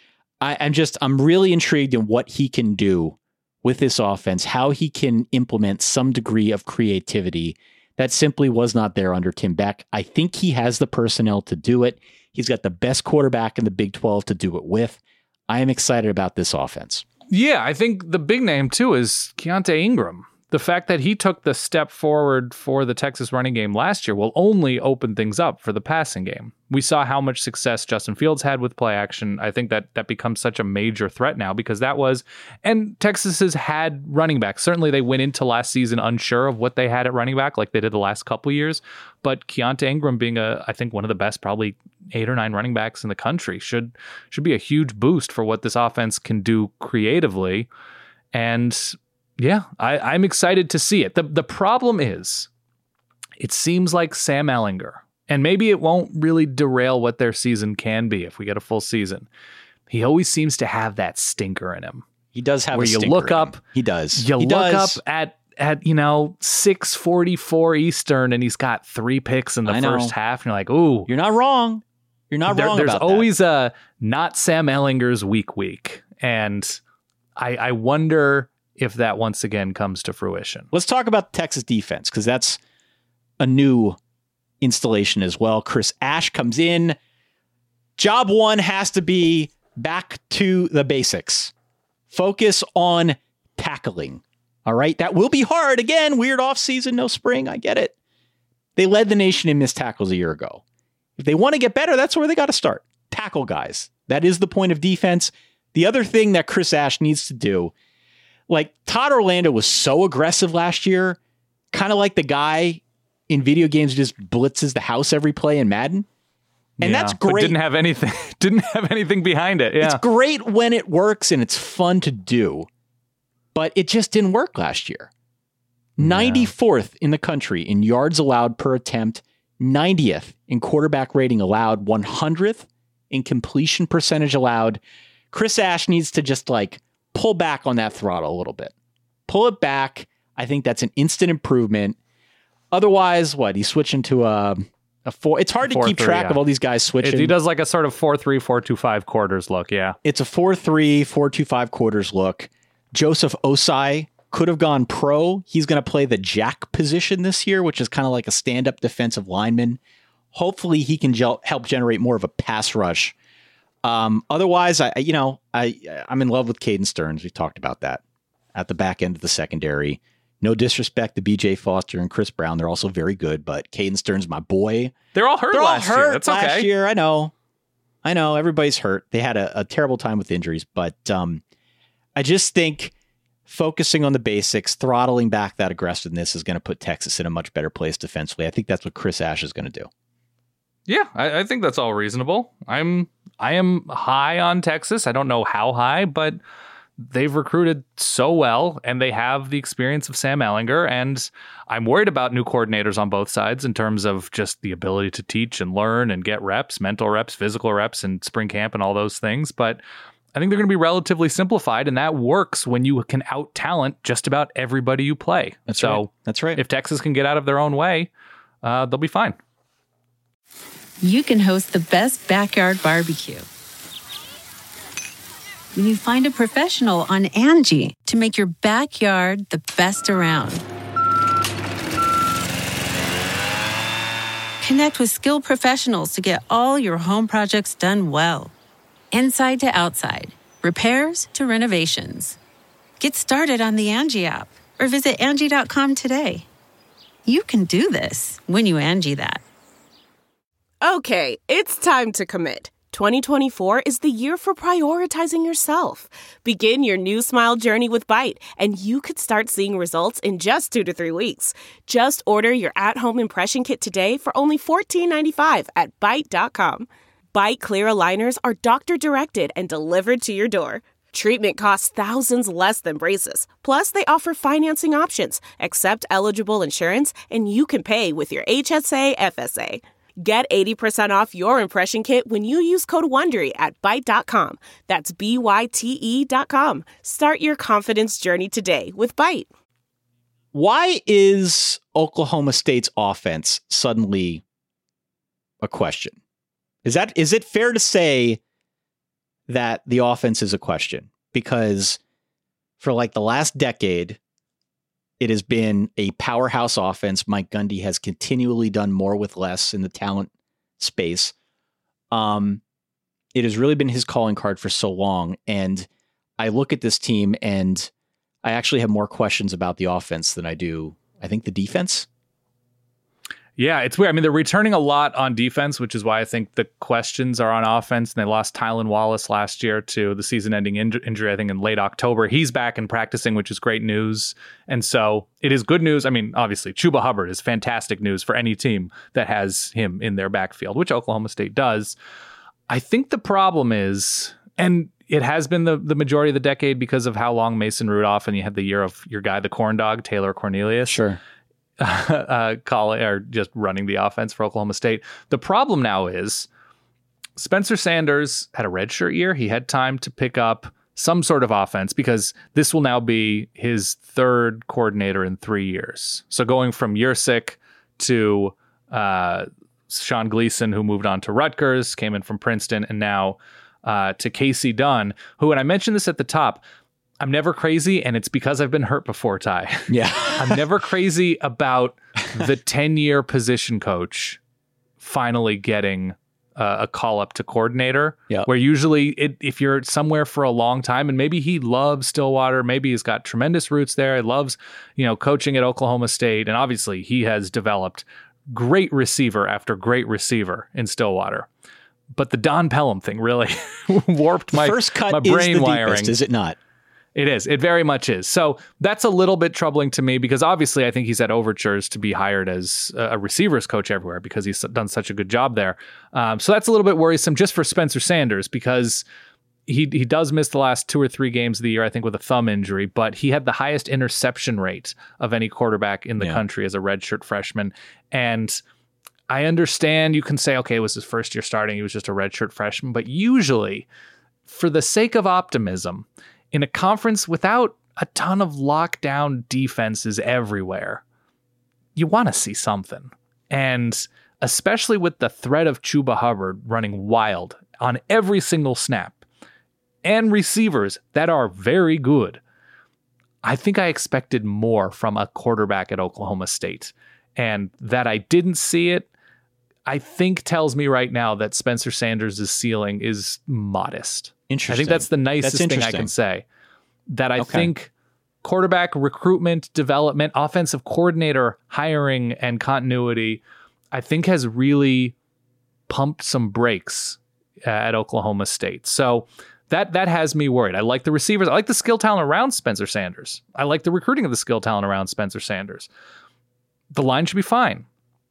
G: I'm really intrigued in what he can do with this offense, how he can implement some degree of creativity that simply was not there under Tim Beck. I think he has the personnel to do it. He's got the best quarterback in the Big 12 to do it with. I am excited about this offense.
H: Yeah, I think the big name, too, is Keontae Ingram. The fact that he took the step forward for the Texas running game last year will only open things up for the passing game. We saw how much success Justin Fields had with play action. I think that becomes such a major threat now because and Texas has had running backs. Certainly they went into last season unsure of what they had at running back like they did the last couple of years. But Keontae Ingram being I think one of the best, probably 8 or 9 running backs in the country should be a huge boost for what this offense can do creatively. And yeah, I'm excited to see it. The problem is, it seems like Sam Ehlinger, and maybe it won't really derail what their season can be if we get a full season. He always seems to have that stinker in him.
G: He does have
H: where
G: a stinker
H: you look
G: in
H: up.
G: him. He does.
H: You look up at 6:44 Eastern, and he's got 3 picks in the first half, and you're like, ooh,
G: you're not wrong. You're not wrong.
H: There's
G: about
H: always
G: that.
H: a not Sam Ehlinger's week, and I wonder if that once again comes to fruition.
G: Let's talk about the Texas defense, because that's a new installation as well. Chris Ash comes in. Job one has to be back to the basics. Focus on tackling. All right. That will be hard. Again, weird offseason, no spring. I get it. They led the nation in missed tackles a year ago. If they want to get better, that's where they got to start. Tackle guys. That is the point of defense. The other thing that Chris Ash needs to do, like Todd Orlando was so aggressive last year, kind of like the guy in video games who just blitzes the house every play in Madden. And that's great.
H: But didn't have anything behind it. Yeah.
G: It's great when it works and it's fun to do, but it just didn't work last year. 94th in the country in yards allowed per attempt, 90th in quarterback rating allowed, 100th in completion percentage allowed. Chris Ash needs to just pull back on that throttle a little bit. Pull it back. I think that's an instant improvement. Otherwise, he's switching to a 4. It's hard to keep track of all these guys switching.
H: He does a sort of 4-3, 4-2-5 quarters look, yeah.
G: It's a 4-3, 4-2-5 quarters look. Joseph Osai could have gone pro. He's going to play the jack position this year, which is kind of like a stand-up defensive lineman. Hopefully he can help generate more of a pass rush. Otherwise, I'm in love with Caden Stearns. We've talked about that at the back end of the secondary. No disrespect to BJ Foster and Chris Brown. They're also very good, but Caden Stearns, my boy.
H: They're all hurt last year. That's okay.
G: Last year, I know. Everybody's hurt. They had a terrible time with injuries, but I just think focusing on the basics, throttling back that aggressiveness is going to put Texas in a much better place defensively. I think that's what Chris Ash is going to do.
H: Yeah, I think that's all reasonable. I am high on Texas. I don't know how high, but they've recruited so well, and they have the experience of Sam Ehlinger, and I'm worried about new coordinators on both sides in terms of just the ability to teach and learn and get reps, mental reps, physical reps, and spring camp and all those things. But I think they're going to be relatively simplified, and that works when you can out-talent just about everybody you play.
G: That's right.
H: If Texas can get out of their own way, they'll be fine.
J: You can host the best backyard barbecue when you find a professional on Angie to make your backyard the best around. Connect with skilled professionals to get all your home projects done well. Inside to outside, repairs to renovations. Get started on the Angie app or visit Angie.com today. You can do this when you Angie that.
K: Okay, it's time to commit. 2024 is the year for prioritizing yourself. Begin your new smile journey with Byte, and you could start seeing results in just 2 to 3 weeks. Just order your at-home impression kit today for only $14.95 at Byte.com. Byte Clear aligners are doctor-directed and delivered to your door. Treatment costs thousands less than braces. Plus, they offer financing options, accept eligible insurance, and you can pay with your HSA FSA. Get 80% off your impression kit when you use code WONDERY at Byte.com. That's BYTE.com. Start your confidence journey today with Byte.
G: Why is Oklahoma State's offense suddenly a question? Is it fair to say that the offense is a question? Because for like the last decade, it has been a powerhouse offense. Mike Gundy has continually done more with less in the talent space. It has really been his calling card for so long. And I look at this team and I actually have more questions about the offense than I do, I think, the defense.
H: Yeah, it's weird. I mean, they're returning a lot on defense, which is why I think the questions are on offense. And they lost Tylan Wallace last year to the season-ending injury, I think, in late October. He's back and practicing, which is great news. And so it is good news. I mean, obviously, Chuba Hubbard is fantastic news for any team that has him in their backfield, which Oklahoma State does. I think the problem is, and it has been the majority of the decade because of how long Mason Rudolph, and you had the year of your guy, the corn dog, Taylor Cornelius.
G: Sure.
H: Calling or just running the offense for Oklahoma State. The problem now is Spencer Sanders had a redshirt year. He had time to pick up some sort of offense because this will now be his third coordinator in 3 years. So going from Yurcik to Sean Gleason, who moved on to Rutgers, came in from Princeton, and now to Casey Dunn, who, and I mentioned this at the top, I'm never crazy, and it's because I've been hurt before, Ty.
G: Yeah.
H: I'm never crazy about the 10-year position coach finally getting a call up to coordinator, where usually if you're somewhere for a long time, and maybe he loves Stillwater, maybe he's got tremendous roots there, he loves, coaching at Oklahoma State, and obviously he has developed great receiver after great receiver in Stillwater. But the Don Pelham thing really warped my brain wiring.
G: Deepest, is it not?
H: It is. It very much is. So that's a little bit troubling to me because obviously I think he's had overtures to be hired as a receivers coach everywhere because he's done such a good job there. So that's a little bit worrisome just for Spencer Sanders because he does miss the last 2 or 3 games of the year, I think, with a thumb injury, but he had the highest interception rate of any quarterback in the country as a redshirt freshman. And I understand you can say, okay, it was his first year starting. He was just a redshirt freshman. But usually, for the sake of optimism, in a conference without a ton of lockdown defenses everywhere, you want to see something. And especially with the threat of Chuba Hubbard running wild on every single snap and receivers that are very good, I think I expected more from a quarterback at Oklahoma State. And that I didn't see it, I think tells me right now that Spencer Sanders' ceiling is modest.
G: Interesting.
H: I think that's the nicest thing I can say. That I think quarterback recruitment, development, offensive coordinator hiring, and continuity, I think has really pumped some brakes at Oklahoma State. So that has me worried. I like the receivers. I like the skill talent around Spencer Sanders. I like the recruiting of the skill talent around Spencer Sanders. The line should be fine.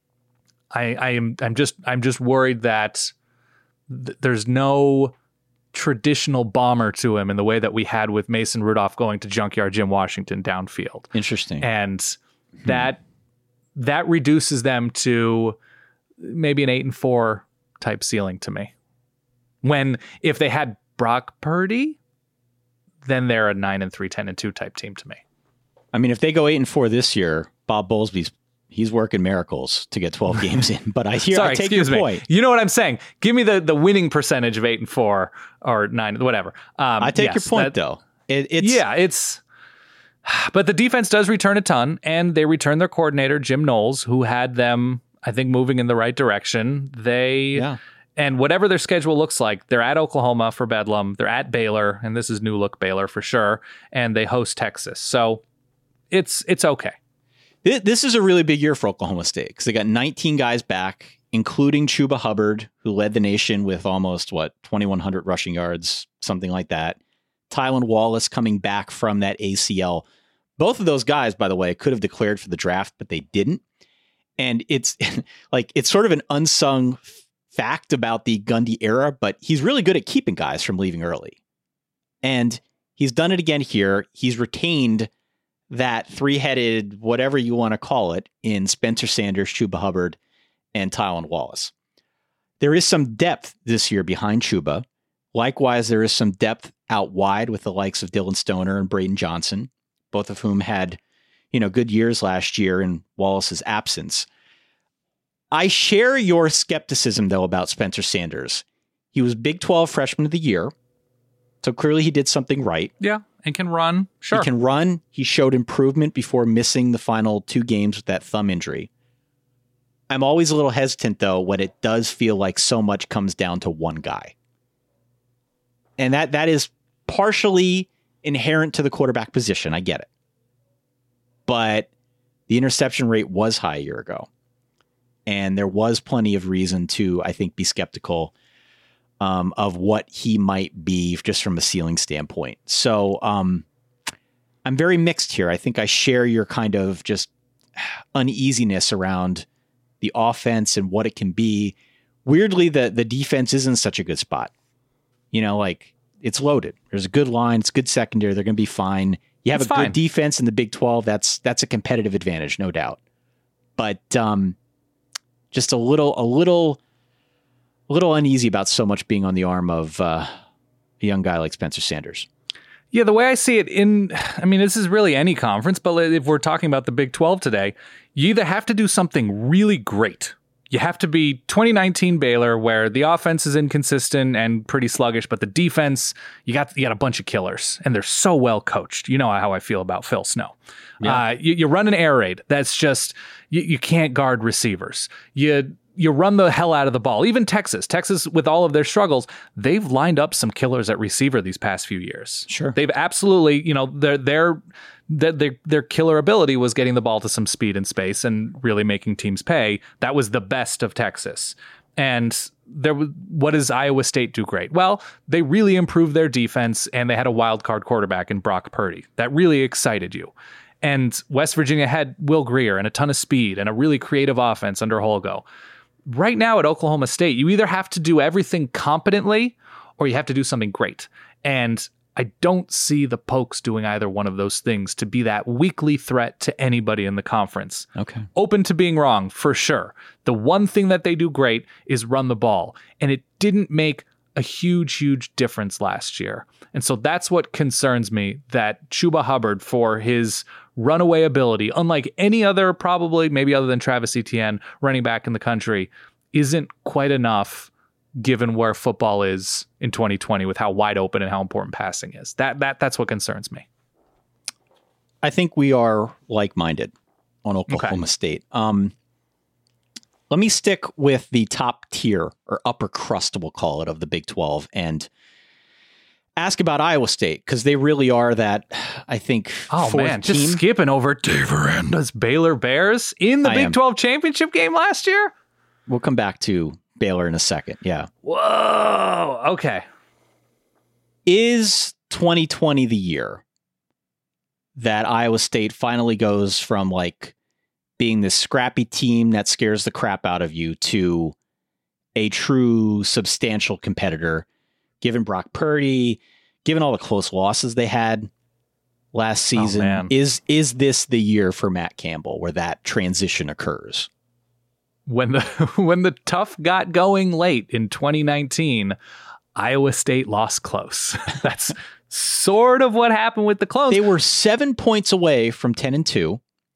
H: I'm just worried that there's no traditional bomber to him in the way that we had with Mason Rudolph going to Junkyard Jim Washington downfield.
G: Interesting.
H: And that reduces them to maybe an 8-4 type ceiling to me. When if they had Brock Purdy, then they're a 9-3, 10-2 type team to me.
G: I mean, if they go 8-4 this year, Bob Bowlesby's he's working miracles to get 12 games in. But I take your point.
H: You know what I'm saying? Give me the winning percentage of 8-4 or 9, whatever.
G: I take your point, though.
H: But the defense does return a ton, and they return their coordinator, Jim Knowles, who had them, I think, moving in the right direction. And whatever their schedule looks like, they're at Oklahoma for Bedlam, they're at Baylor, and this is new look Baylor for sure, and they host Texas. So it's okay.
G: This is a really big year for Oklahoma State because they got 19 guys back, including Chuba Hubbard, who led the nation with almost 2,100 rushing yards, something like that. Tylan Wallace coming back from that ACL. Both of those guys, by the way, could have declared for the draft, but they didn't. And it's it's sort of an unsung fact about the Gundy era, but he's really good at keeping guys from leaving early. And he's done it again here. He's retained that three-headed, whatever you want to call it, in Spencer Sanders, Chuba Hubbard, and Tylan Wallace. There is some depth this year behind Chuba. Likewise, there is some depth out wide with the likes of Dylan Stoner and Braden Johnson, both of whom had, good years last year in Wallace's absence. I share your skepticism, though, about Spencer Sanders. He was Big 12 Freshman of the Year, so clearly he did something right.
H: Yeah, and can run. Sure.
G: He can run. He showed improvement before missing the final 2 games with that thumb injury. I'm always a little hesitant, though, when it does feel like so much comes down to one guy. And that is partially inherent to the quarterback position. I get it. But the interception rate was high a year ago. And there was plenty of reason to, I think, be skeptical of what he might be just from a ceiling standpoint. So I'm very mixed here. I think I share your kind of just uneasiness around the offense and what it can be. Weirdly, the defense isn't such a good spot. It's loaded. There's a good line. It's good secondary. They're going to be fine. You have good defense in the Big 12. That's a competitive advantage, no doubt. But just a little uneasy about so much being on the arm of a young guy like Spencer Sanders.
H: Yeah, the way I see it this is really any conference, but if we're talking about the Big 12 today, you either have to do something really great. You have to be 2019 Baylor, where the offense is inconsistent and pretty sluggish, but the defense, you got a bunch of killers, and they're so well coached. You know how I feel about Phil Snow. Yeah. You run an air raid. That's just you can't guard receivers. You run the hell out of the ball. Even Texas, with all of their struggles, they've lined up some killers at receiver these past few years.
G: Sure,
H: they've absolutely, their killer ability was getting the ball to some speed and space and really making teams pay. That was the best of Texas. And what does Iowa State do great? Well, they really improved their defense, and they had a wild card quarterback in Brock Purdy. That really excited you. And West Virginia had Will Grier and a ton of speed and a really creative offense under Holgo. Right now at Oklahoma State, you either have to do everything competently or you have to do something great. And I don't see the Pokes doing either one of those things to be that weekly threat to anybody in the conference.
G: Okay.
H: Open to being wrong, for sure. The one thing that they do great is run the ball. And it didn't make a huge difference last year. And so that's what concerns me, that Chuba Hubbard, for his runaway ability, unlike any other, probably maybe other than Travis Etienne, running back in the country, isn't quite enough given where football is in 2020 with how wide open and how important passing is. That's what concerns me.
G: I think we are like-minded on Oklahoma State. Let me stick with the top tier, or upper crust, we'll call it, of the Big 12, and ask about Iowa State, because they really are that, I think, fourth team.
H: Just skipping over Dave Aranda's Baylor Bears in the Big 12 championship game last year?
G: We'll come back to Baylor in a second, yeah.
H: Whoa, okay.
G: Is 2020 the year that Iowa State finally goes from, being this scrappy team that scares the crap out of you to a true substantial competitor, given Brock Purdy, given all the close losses they had last season?
H: Oh,
G: is this the year for Matt Campbell where that transition occurs?
H: When the tough got going late in 2019, Iowa State lost close. That's sort of what happened with the close.
G: They were 7 points away from 10-2.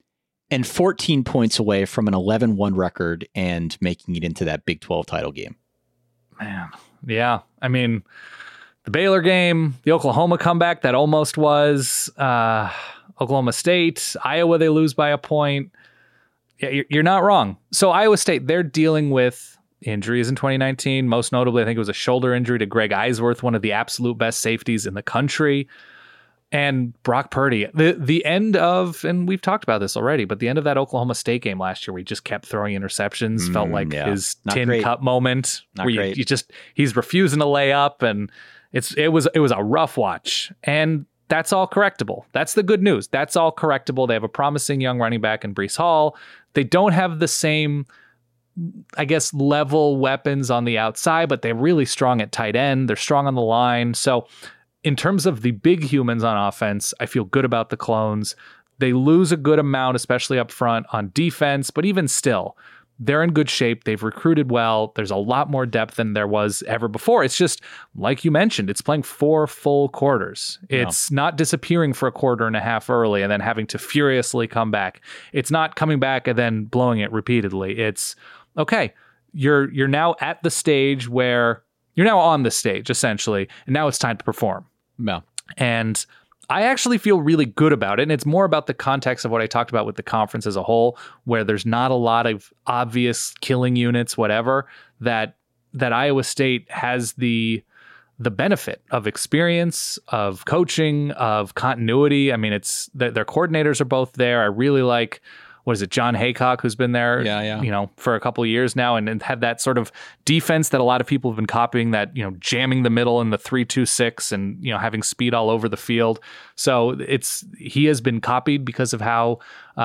G: and 14 points away from an 11-1 record and making it into that Big 12 title game.
H: Man, yeah. I mean, the Baylor game, the Oklahoma comeback, that almost was. Oklahoma State, Iowa, they lose by a point. Yeah, you're not wrong. So Iowa State, they're dealing with injuries in 2019. Most notably, I think it was a shoulder injury to Greg Eisworth, one of the absolute best safeties in the country. And Brock Purdy, the end of, and we've talked about this already, but the end of that Oklahoma State game last year, where he just kept throwing interceptions, felt like his tin cup moment.
G: Not
H: where
G: great.
H: He's refusing to lay up, and it was a rough watch. And that's all correctable. That's the good news. That's all correctable. They have a promising young running back in Breece Hall. They don't have the same, I guess, level weapons on the outside, but they're really strong at tight end. They're strong on the line. So in terms of the big humans on offense, I feel good about the Clones. They lose a good amount, especially up front on defense, but even still, they're in good shape. They've recruited well. There's a lot more depth than there was ever before. It's just, like you mentioned, it's playing 4 full quarters. It's not disappearing for a quarter and a half early and then having to furiously come back. It's not coming back and then blowing it repeatedly. It's, okay, you're now at the stage where you're now on the stage, essentially, and now it's time to perform.
G: Yeah.
H: And I actually feel really good about it. And it's more about the context of what I talked about with the conference as a whole, where there's not a lot of obvious killing units, whatever, that Iowa State has the benefit of experience, of coaching, of continuity. I mean, it's their coordinators are both there. I really like, what is it, John Haycock, who's been there, for a couple of years now, and had that sort of defense that a lot of people have been copying, that, jamming the middle in the 3-2-6 and, having speed all over the field. So he has been copied because of how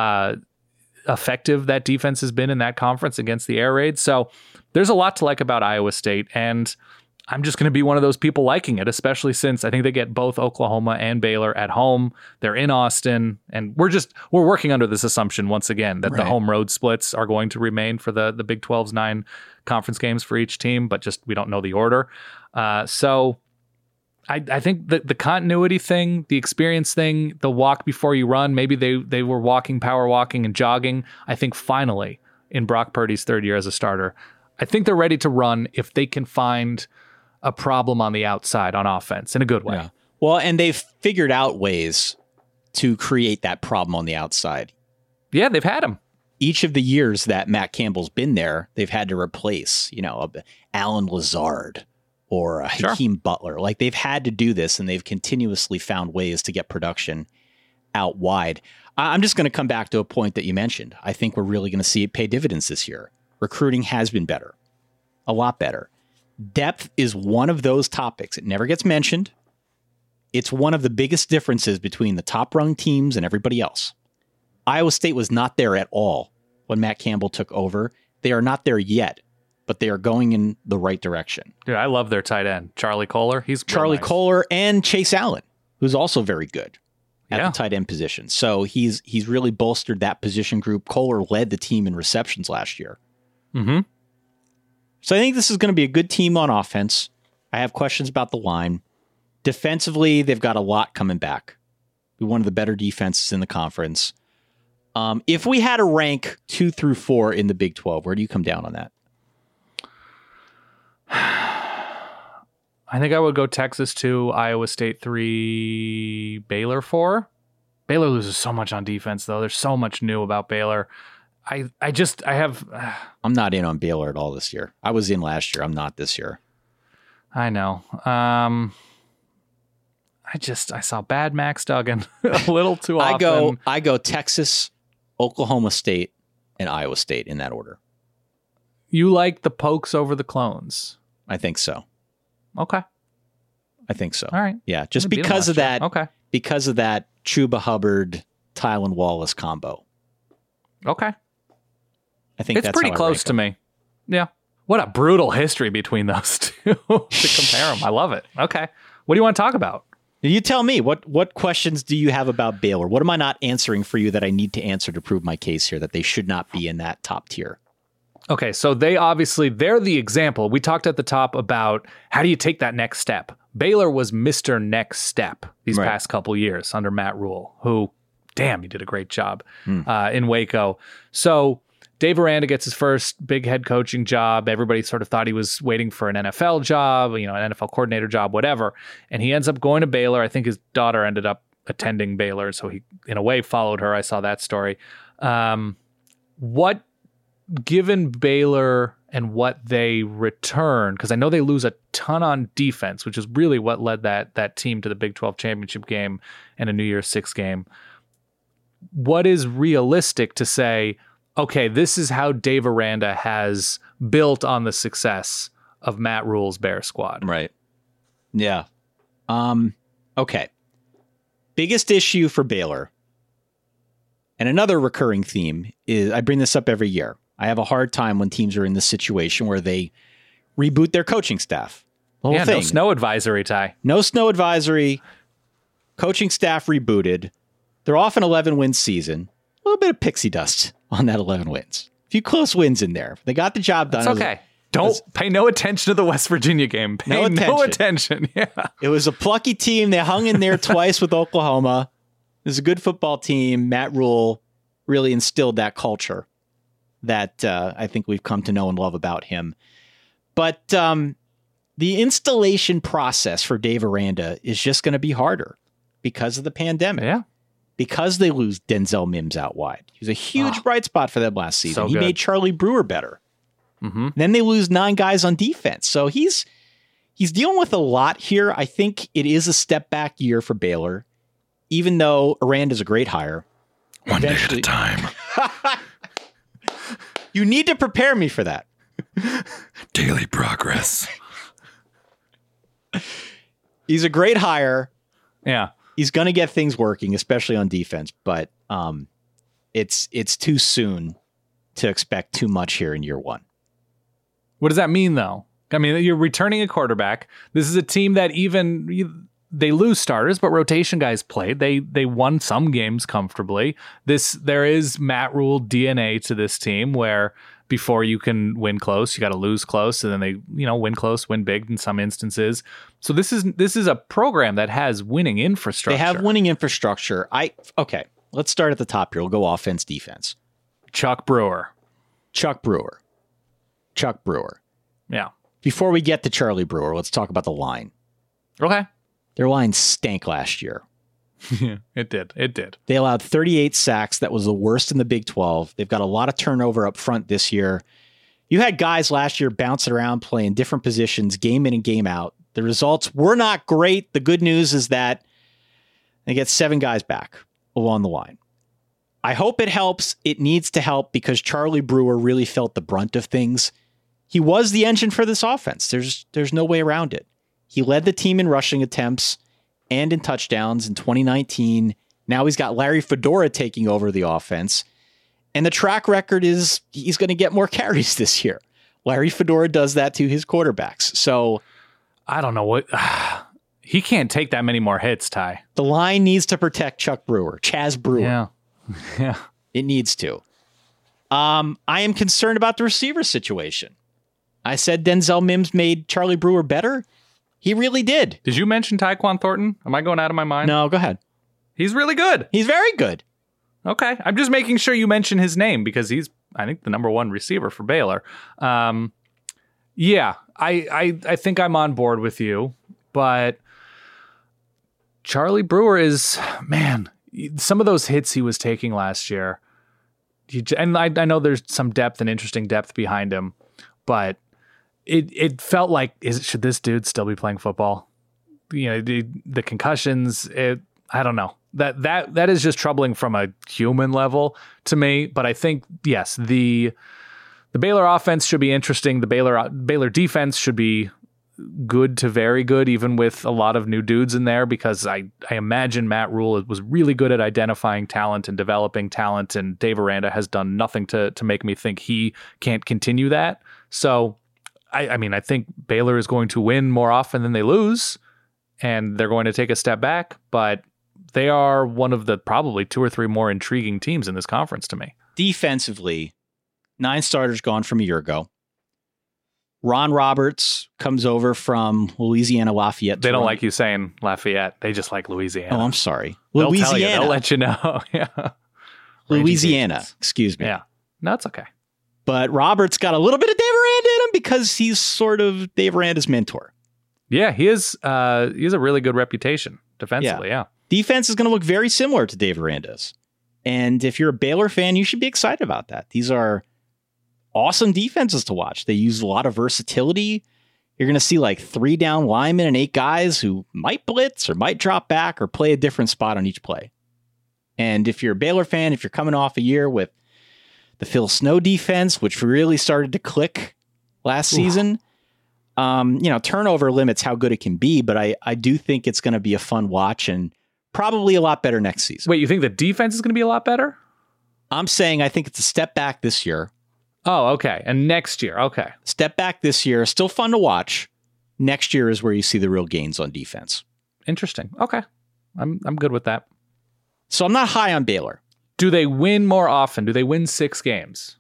H: effective that defense has been in that conference against the air raid. So there's a lot to like about Iowa State, and I'm just going to be one of those people liking it, especially since I think they get both Oklahoma and Baylor at home. They're in Austin, and we're working under this assumption once again that the home road splits are going to remain for the Big 12's 9 conference games for each team, but just we don't know the order. So I think the continuity thing, the experience thing, the walk before you run, maybe they were power walking and jogging. I think finally in Brock Purdy's 3rd year as a starter, I think they're ready to run if they can find a problem on the outside on offense in a good way.
G: Yeah. Well, and they've figured out ways to create that problem on the outside.
H: Yeah, they've had them.
G: Each of the years that Matt Campbell's been there, they've had to replace, Alan Lazard or Hakeem Butler. Like, they've had to do this, and they've continuously found ways to get production out wide. I'm just going to come back to a point that you mentioned. I think we're really going to see it pay dividends this year. Recruiting has been better, a lot better. Depth is one of those topics. It never gets mentioned. It's one of the biggest differences between the top-rung teams and everybody else. Iowa State was not there at all when Matt Campbell took over. They are not there yet, but they are going in the right direction.
H: Dude, I love their tight end, Charlie Kohler. He's
G: Charlie
H: nice.
G: Kohler and Chase Allen, who's also very good at the tight end position. So he's really bolstered that position group. Kohler led the team in receptions last year.
H: Mm-hmm.
G: So I think this is going to be a good team on offense. I have questions about the line. Defensively, they've got a lot coming back. Be one of the better defenses in the conference. If we had to rank 2 through 4 in the Big 12, where do you come down on that?
H: I think I would go Texas 2, Iowa State 3, Baylor 4. Baylor loses so much on defense, though. There's so much new about Baylor. I'm
G: not in on Baylor at all this year. I was in last year. I'm not this year.
H: I know. I saw bad Max Duggan a little too often.
G: I go Texas, Oklahoma State, and Iowa State in that order.
H: You like the Pokes over the Clones?
G: I think so.
H: Okay.
G: I think so.
H: All right.
G: Yeah, just because of that.
H: Okay.
G: Because of that Chuba Hubbard, Tylan Wallace combo.
H: Okay.
G: I think
H: it's pretty close to me. Yeah. What a brutal history between those two to compare them. I love it. Okay. What do you want to talk about?
G: You tell me. What questions do you have about Baylor? What am I not answering for you that I need to answer to prove my case here that they should not be in that top tier?
H: Okay, so they're the example. We talked at the top about how do you take that next step. Baylor was Mr. Next Step these past couple years under Matt Rule, who damn, he did a great job in Waco. So Dave Aranda gets his first big head coaching job. Everybody sort of thought he was waiting for an NFL job, an NFL coordinator job, whatever. And he ends up going to Baylor. I think his daughter ended up attending Baylor, so he, in a way, followed her. I saw that story. What, given Baylor and what they return, because I know they lose a ton on defense, which is really what led that team to the Big 12 championship game and a New Year's Six game. What is realistic to say, okay, this is how Dave Aranda has built on the success of Matt Rule's Bear squad?
G: Right. Yeah. Okay. Biggest issue for Baylor, and another recurring theme, is I bring this up every year. I have a hard time when teams are in this situation where they reboot their coaching staff. The whole thing.
H: No snow advisory, Ty.
G: No snow advisory. Coaching staff rebooted. They're off an 11-win season. A little bit of pixie dust on that 11 wins. A few close wins in there. They got the job done.
H: It's okay. Don't pay no attention to the West Virginia game. Pay no attention. Yeah.
G: It was a plucky team. They hung in there twice with Oklahoma. It was a good football team. Matt Rule really instilled that culture that I think we've come to know and love about him. But the installation process for Dave Aranda is just going to be harder because of the pandemic.
H: Yeah.
G: Because they lose Denzel Mims out wide. He was a huge bright spot for them last season. He made Charlie Brewer better. Mm-hmm. Then they lose 9 guys on defense. So he's dealing with a lot here. I think it is a step back year for Baylor, even though Aranda's a great hire.
I: One day at a time.
G: You need to prepare me for that.
I: Daily progress.
G: He's a great hire.
H: Yeah.
G: He's going to get things working, especially on defense, but it's too soon to expect too much here in year one.
H: What does that mean, though? I mean, you're returning a quarterback. This is a team that they lose starters, but rotation guys played. They won some games comfortably. There is Matt Rule DNA to this team, where before you can win close, you got to lose close, and then they win close, win big in some instances. So this is a program that has winning infrastructure.
G: They have winning infrastructure. Okay, let's start at the top here. We'll go offense, defense.
H: Chuck Brewer. Yeah.
G: Before we get to Charlie Brewer, let's talk about the line.
H: Okay.
G: Their line stank last year.
H: Yeah, it did.
G: They allowed 38 sacks. That was the worst in the Big 12. They've got a lot of turnover up front this year. You had guys last year bouncing around, playing different positions, game in and game out. The results were not great. The good news is that they get 7 guys back along the line. I hope it helps. It needs to help because Charlie Brewer really felt the brunt of things. He was the engine for this offense. There's no way around it. He led the team in rushing attempts and in touchdowns in 2019. Now he's got Larry Fedora taking over the offense. And the track record is he's going to get more carries this year. Larry Fedora does that to his quarterbacks. So
H: I don't know what... he can't take that many more hits, Ty.
G: The line needs to protect Chaz Brewer.
H: Yeah.
G: It needs to. I am concerned about the receiver situation. I said Denzel Mims made Charlie Brewer better. He really did.
H: Did you mention Tyquan Thornton? Am I going out of my mind?
G: No, go ahead.
H: He's really good.
G: He's very good.
H: Okay. I'm just making sure you mention his name because he's, I think, the number 1 receiver for Baylor. Yeah, I think I'm on board with you, but Charlie Brewer is, man, some of those hits he was taking last year, and I know there's some depth and interesting depth behind him, but it felt like, should this dude still be playing football? The concussions, I don't know. That is just troubling from a human level to me. But I think, yes, the Baylor offense should be interesting. The Baylor defense should be good to very good, even with a lot of new dudes in there, because I imagine Matt Rule was really good at identifying talent and developing talent, and Dave Aranda has done nothing to make me think he can't continue that. So, I mean, I think Baylor is going to win more often than they lose, and they're going to take a step back, but they are one of the probably 2 or 3 more intriguing teams in this conference to me.
G: Defensively, 9 starters gone from a year ago. Ron Roberts comes over from Louisiana Lafayette.
H: They don't like you saying Lafayette. They just like Louisiana.
G: Oh, I'm sorry.
H: They'll
G: Louisiana.
H: tell you. They'll let you know. Yeah.
G: Louisiana. Excuse me.
H: Yeah. No, it's okay.
G: But Roberts got a little bit of Dave Aranda in him because he's sort of Dave Aranda's mentor.
H: Yeah, he is. He has a really good reputation defensively. Yeah.
G: Defense is going to look very similar to Dave Aranda's. And if you're a Baylor fan, you should be excited about that. These are awesome defenses to watch. They use a lot of versatility. You're going to see like 3 down linemen and 8 guys who might blitz or might drop back or play a different spot on each play. And if you're a Baylor fan, if you're coming off a year with the Phil Snow defense, which really started to click last season, turnover limits how good it can be. But I do think it's going to be a fun watch and probably a lot better next season.
H: Wait, you think the defense is going to be a lot better?
G: I'm saying I think it's a step back this year.
H: Oh, okay. And next year, okay.
G: Step back this year. Still fun to watch. Next year is where you see the real gains on defense.
H: Interesting. Okay. I'm good with that.
G: So I'm not high on Baylor.
H: Do they win more often? Do they win 6 games?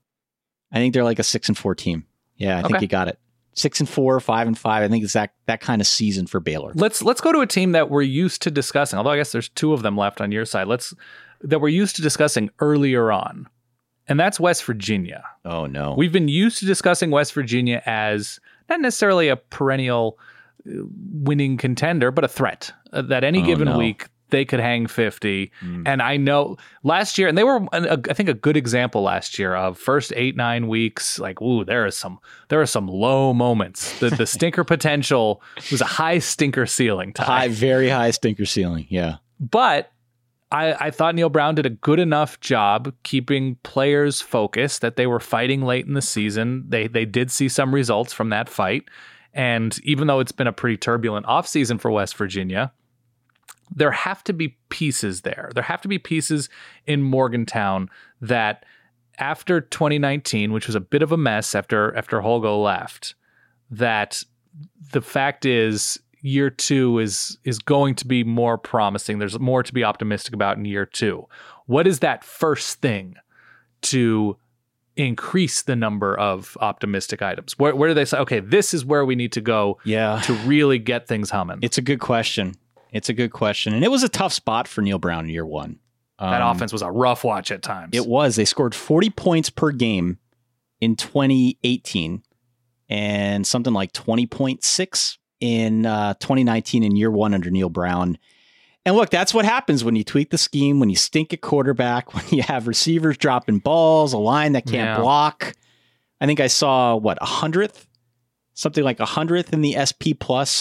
G: I think they're like a 6-4 team. Yeah, I think you got it. 6-4, 5-5. I think it's that kind of season for Baylor.
H: Let's go to a team that we're used to discussing. Although I guess there's 2 of them left on your side. That we're used to discussing earlier on. And that's West Virginia.
G: Oh, no.
H: We've been used to discussing West Virginia as not necessarily a perennial winning contender, but a threat that any given week they could hang 50. And I know last year, and they were, I think, a good example last year of first 8-9 weeks. Like, ooh, there are some low moments. The stinker potential was a high stinker ceiling.
G: Very high stinker ceiling. Yeah.
H: But I thought Neil Brown did a good enough job keeping players focused that they were fighting late in the season. They did see some results from that fight. And even though it's been a pretty turbulent offseason for West Virginia, there have to be pieces there. There have to be pieces in Morgantown that after 2019, which was a bit of a mess after Holgo left, that the fact is year 2 is going to be more promising. There's more to be optimistic about in year 2. What is that first thing to increase the number of optimistic items? Where do they say, okay, this is where we need to go to really get things humming?
G: It's a good question. And it was a tough spot for Neil Brown in year 1.
H: That offense was a rough watch at times.
G: It was. They scored 40 points per game in 2018 and something like 20.6 in 2019 in year 1 under Neil Brown. And look, that's what happens when you tweak the scheme, when you stink at quarterback, when you have receivers dropping balls, a line that can't block. I think I saw, 100th? Something like 100th in the SP+.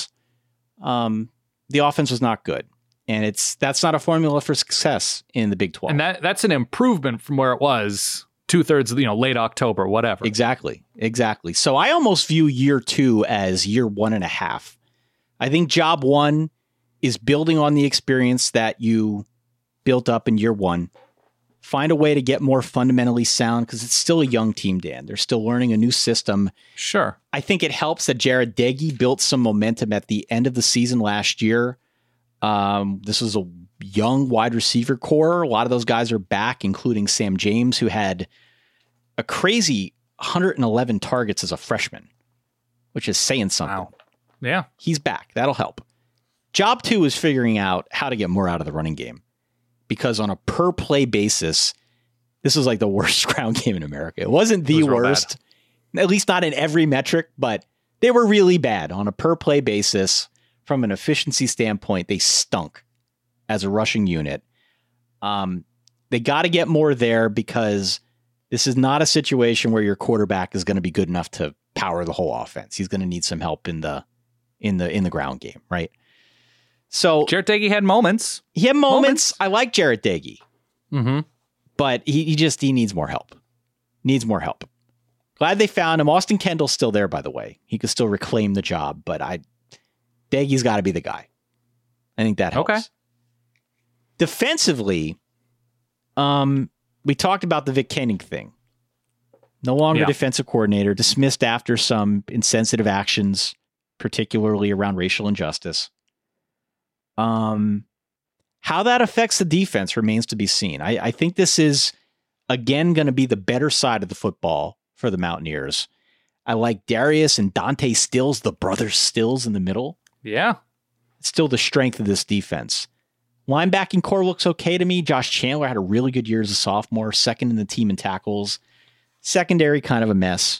G: The offense was not good. And that's not a formula for success in the Big 12.
H: And that's an improvement from where it was 2/3, late October, whatever.
G: Exactly. So I almost view year 2 as year 1.5. I think job 1 is building on the experience that you built up in year 1. Find a way to get more fundamentally sound because it's still a young team, Dan. They're still learning a new system.
H: Sure.
G: I think it helps that Jared Deggy built some momentum at the end of the season last year. This was a young wide receiver core. A lot of those guys are back, including Sam James, who had a crazy 111 targets as a freshman, which is saying something.
H: Wow. Yeah.
G: He's back. That'll help. Job 2 is figuring out how to get more out of the running game. Because on a per play basis, this was like the worst ground game in America. It wasn't the worst, at least not in every metric, but they were really bad on a per play basis. From an efficiency standpoint, they stunk as a rushing unit. They got to get more there because this is not a situation where your quarterback is going to be good enough to power the whole offense. He's going to need some help in the ground game, right? So
H: Jarrett Deggy had moments.
G: He had moments. I like Jarrett Deggy.
H: Mm-hmm.
G: But he needs more help. Glad they found him. Austin Kendall's still there, by the way. He could still reclaim the job, but Deggy's got to be the guy. I think that helps. Okay. Defensively, we talked about the Vic Koenig thing. No longer defensive coordinator, dismissed after some insensitive actions, particularly around racial injustice. How that affects the defense remains to be seen. I think this is, again, going to be the better side of the football for the Mountaineers. I like Darius and Dante Stills, the brothers Stills in the middle.
H: Yeah.
G: It's still the strength of this defense. Linebacking core looks okay to me. Josh Chandler had a really good year as a sophomore, second in the team in tackles. Secondary, kind of a mess.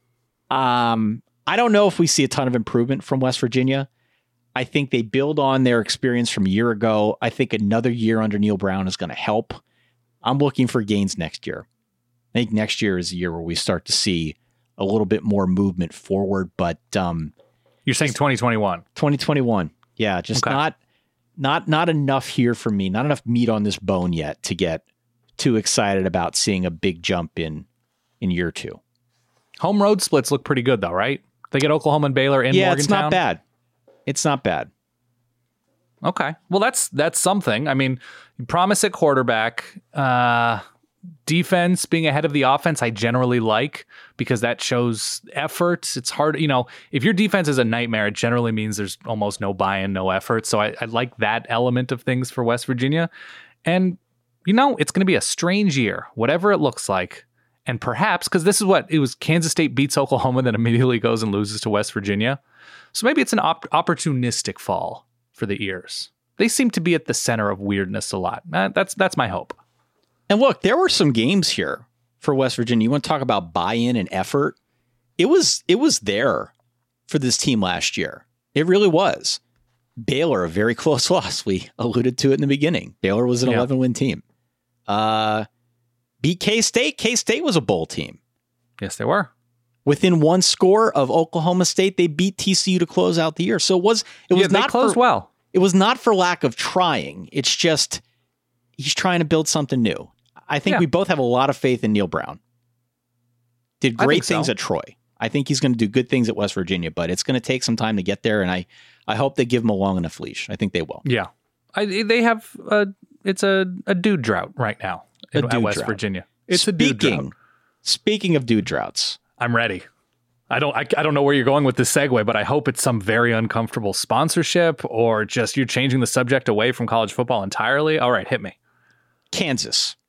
G: I don't know if we see a ton of improvement from West Virginia. I think they build on their experience from a year ago. I think another year under Neil Brown is going to help. I'm looking for gains next year. I think next year is the year where we start to see a little bit more movement forward, but
H: you're saying 2021.
G: 2021. Yeah, just
H: Okay.
G: not enough here for me. Not enough meat on this bone yet to get too excited about seeing a big jump in year 2.
H: Home road splits look pretty good though, right? They get Oklahoma and Baylor in Morgantown.
G: It's not bad. It's not bad.
H: Okay. Well, that's something. I mean, you promise at quarterback, defense being ahead of the offense, I generally like because that shows effort. It's hard, if your defense is a nightmare, it generally means there's almost no buy-in, no effort. So I like that element of things for West Virginia. And, it's going to be a strange year, whatever it looks like. And perhaps, because this is what it was, Kansas State beats Oklahoma, then immediately goes and loses to West Virginia. So maybe it's an opportunistic fall for the ears. They seem to be at the center of weirdness a lot. That's my hope.
G: And look, there were some games here for West Virginia. You want to talk about buy-in and effort? It was there for this team last year. It really was. Baylor, a very close loss. We alluded to it in the beginning. Baylor was an 11-win team. Beat K-State. K-State was a bowl team.
H: Yes, they were.
G: Within one score of Oklahoma State, they beat TCU to close out the year. So it was not
H: closed well.
G: It was not for lack of trying. It's just he's trying to build something new. I think we both have a lot of faith in Neil Brown. Did great things at Troy. I think he's going to do good things at West Virginia, but it's going to take some time to get there. And I hope they give him a long enough leash. I think they will.
H: Yeah. They have it's a dude drought right now at West Virginia. It's a dude drought.
G: Speaking of dude droughts,
H: I'm ready. I don't know where you're going with this segue, but I hope it's some very uncomfortable sponsorship or just you're changing the subject away from college football entirely. All right, hit me.
G: Kansas.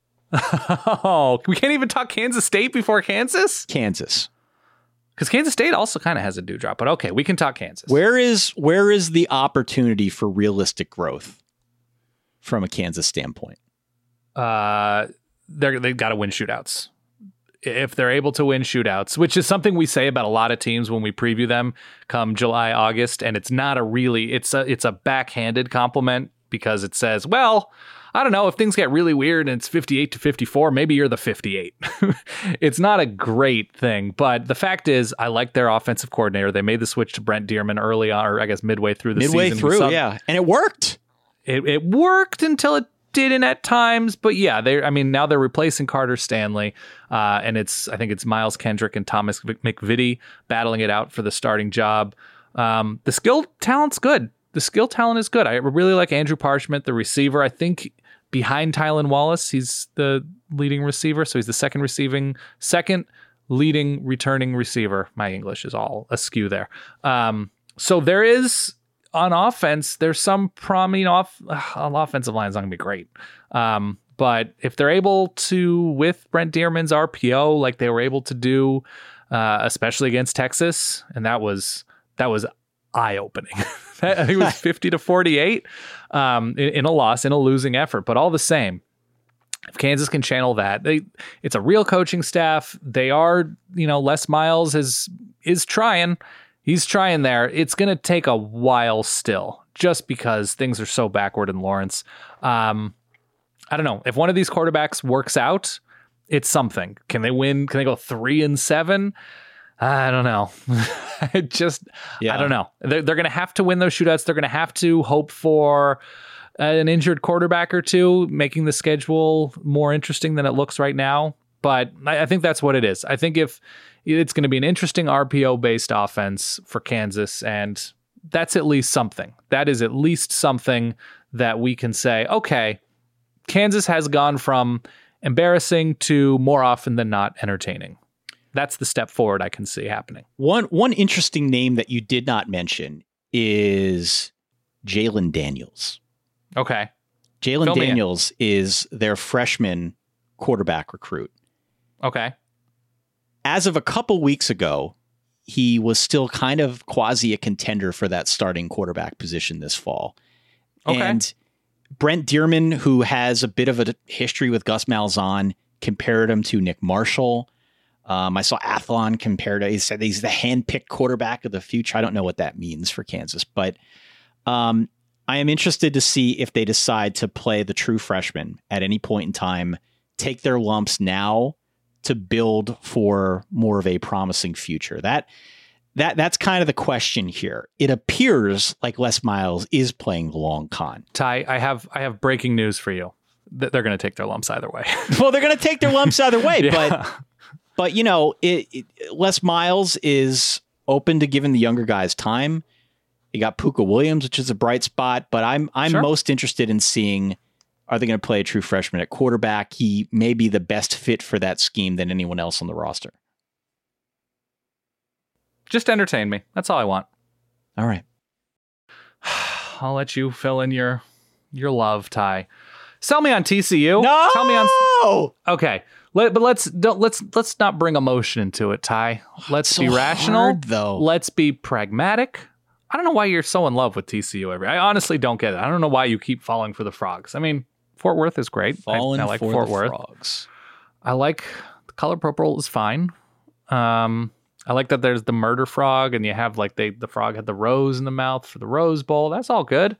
H: Oh, we can't even talk Kansas State before Kansas?
G: Kansas.
H: Because Kansas State also kind of has a dewdrop, but okay, we can talk Kansas.
G: Where is the opportunity for realistic growth from a Kansas standpoint?
H: They've got to win shootouts. If they're able to win shootouts, which is something we say about a lot of teams when we preview them come July, August, and it's not it's a backhanded compliment because it says, well, I don't know, if things get really weird and it's 58-54, maybe you're the 58. It's not a great thing, but the fact is I like their offensive coordinator. They made the switch to Brent Dearman early on, or I guess midway through the season.
G: Midway through, yeah. And it worked.
H: It worked until it didn't at times, but yeah, now they're replacing Carter Stanley, and I think it's Miles Kendrick and Thomas McVitie battling it out for the starting job. The skill talent's good. The skill talent is good. I really like Andrew Parchment, the receiver. I think behind Tylan Wallace, he's the leading receiver, so he's the second leading returning receiver. My English is all askew there. So there is. On offense, there's some offensive line is not going to be great. But if they're able to, with Brent Dearman's RPO, like they were able to do, especially against Texas, and that was eye-opening. I think it was 50-48 in a loss, in a losing effort. But all the same, if Kansas can channel that, it's a real coaching staff. They are, Les Miles is trying. He's trying there. It's going to take a while still, just because things are so backward in Lawrence. I don't know. If one of these quarterbacks works out, it's something. Can they win? Can they go 3-7? I don't know. I don't know. They're going to have to win those shootouts. They're going to have to hope for an injured quarterback or two, making the schedule more interesting than it looks right now. But I think that's what it is. I think if it's going to be an interesting RPO-based offense for Kansas, and that's at least something. That is at least something that we can say, okay, Kansas has gone from embarrassing to more often than not entertaining. That's the step forward I can see happening.
G: One interesting name that you did not mention is Jalen Daniels.
H: Okay.
G: Jalen Daniels is their freshman quarterback recruit.
H: Okay.
G: As of a couple weeks ago, he was still kind of quasi a contender for that starting quarterback position this fall.
H: Okay.
G: And Brent Dearman, who has a bit of a history with Gus Malzahn, compared him to Nick Marshall. I saw Athlon compared to, he said he's the handpicked quarterback of the future. I don't know what that means for Kansas, but I am interested to see if they decide to play the true freshman at any point in time, take their lumps now to build for more of a promising future. That's kind of the question here. It appears like Les Miles is playing the long con.
H: Ty, I have breaking news for you. They're going to take their lumps either way.
G: Well, they're going to take their lumps either way,
H: Yeah.
G: but you know, Les Miles is open to giving the younger guys time. You got Puka Williams, which is a bright spot, but I'm
H: Sure.
G: most interested in seeing, are they going to play a true freshman at quarterback? He may be the best fit for that scheme than anyone else on the roster.
H: Just entertain me. That's all I want.
G: All right.
H: I'll let you fill in your love, Ty. Sell me on TCU.
G: No!
H: Tell me on. Okay. But let's not bring emotion into it, Ty. Let's
G: so
H: be rational.
G: hard, though.
H: Let's be pragmatic. I don't know why you're so in love with TCU. I honestly don't get it. I don't know why you keep falling for the Frogs. I mean, Fort Worth is great. I like
G: for
H: Fort
G: the
H: Worth.
G: Frogs.
H: I like the color purple is fine. I like that there's the murder frog, and you have like the frog had the rose in the mouth for the Rose Bowl. That's all good.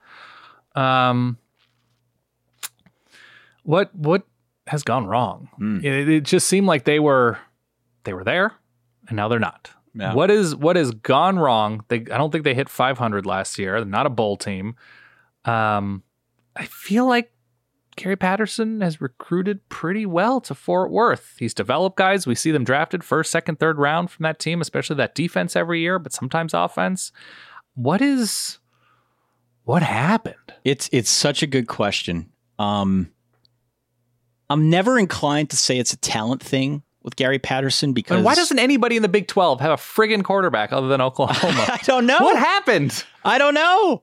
H: What has gone wrong? It just seemed like they were there, and now they're not.
G: Yeah.
H: What has gone wrong? I don't think they hit 500 last year. They're not a bowl team. I feel like Gary Patterson has recruited pretty well to Fort Worth. He's developed guys. We see them drafted first, second, third round from that team, especially that defense every year, but sometimes offense. What happened?
G: It's such a good question. I'm never inclined to say it's a talent thing with Gary Patterson because
H: And why doesn't anybody in the Big 12 have a friggin' quarterback other than Oklahoma?
G: I don't know.
H: What happened?
G: I don't know.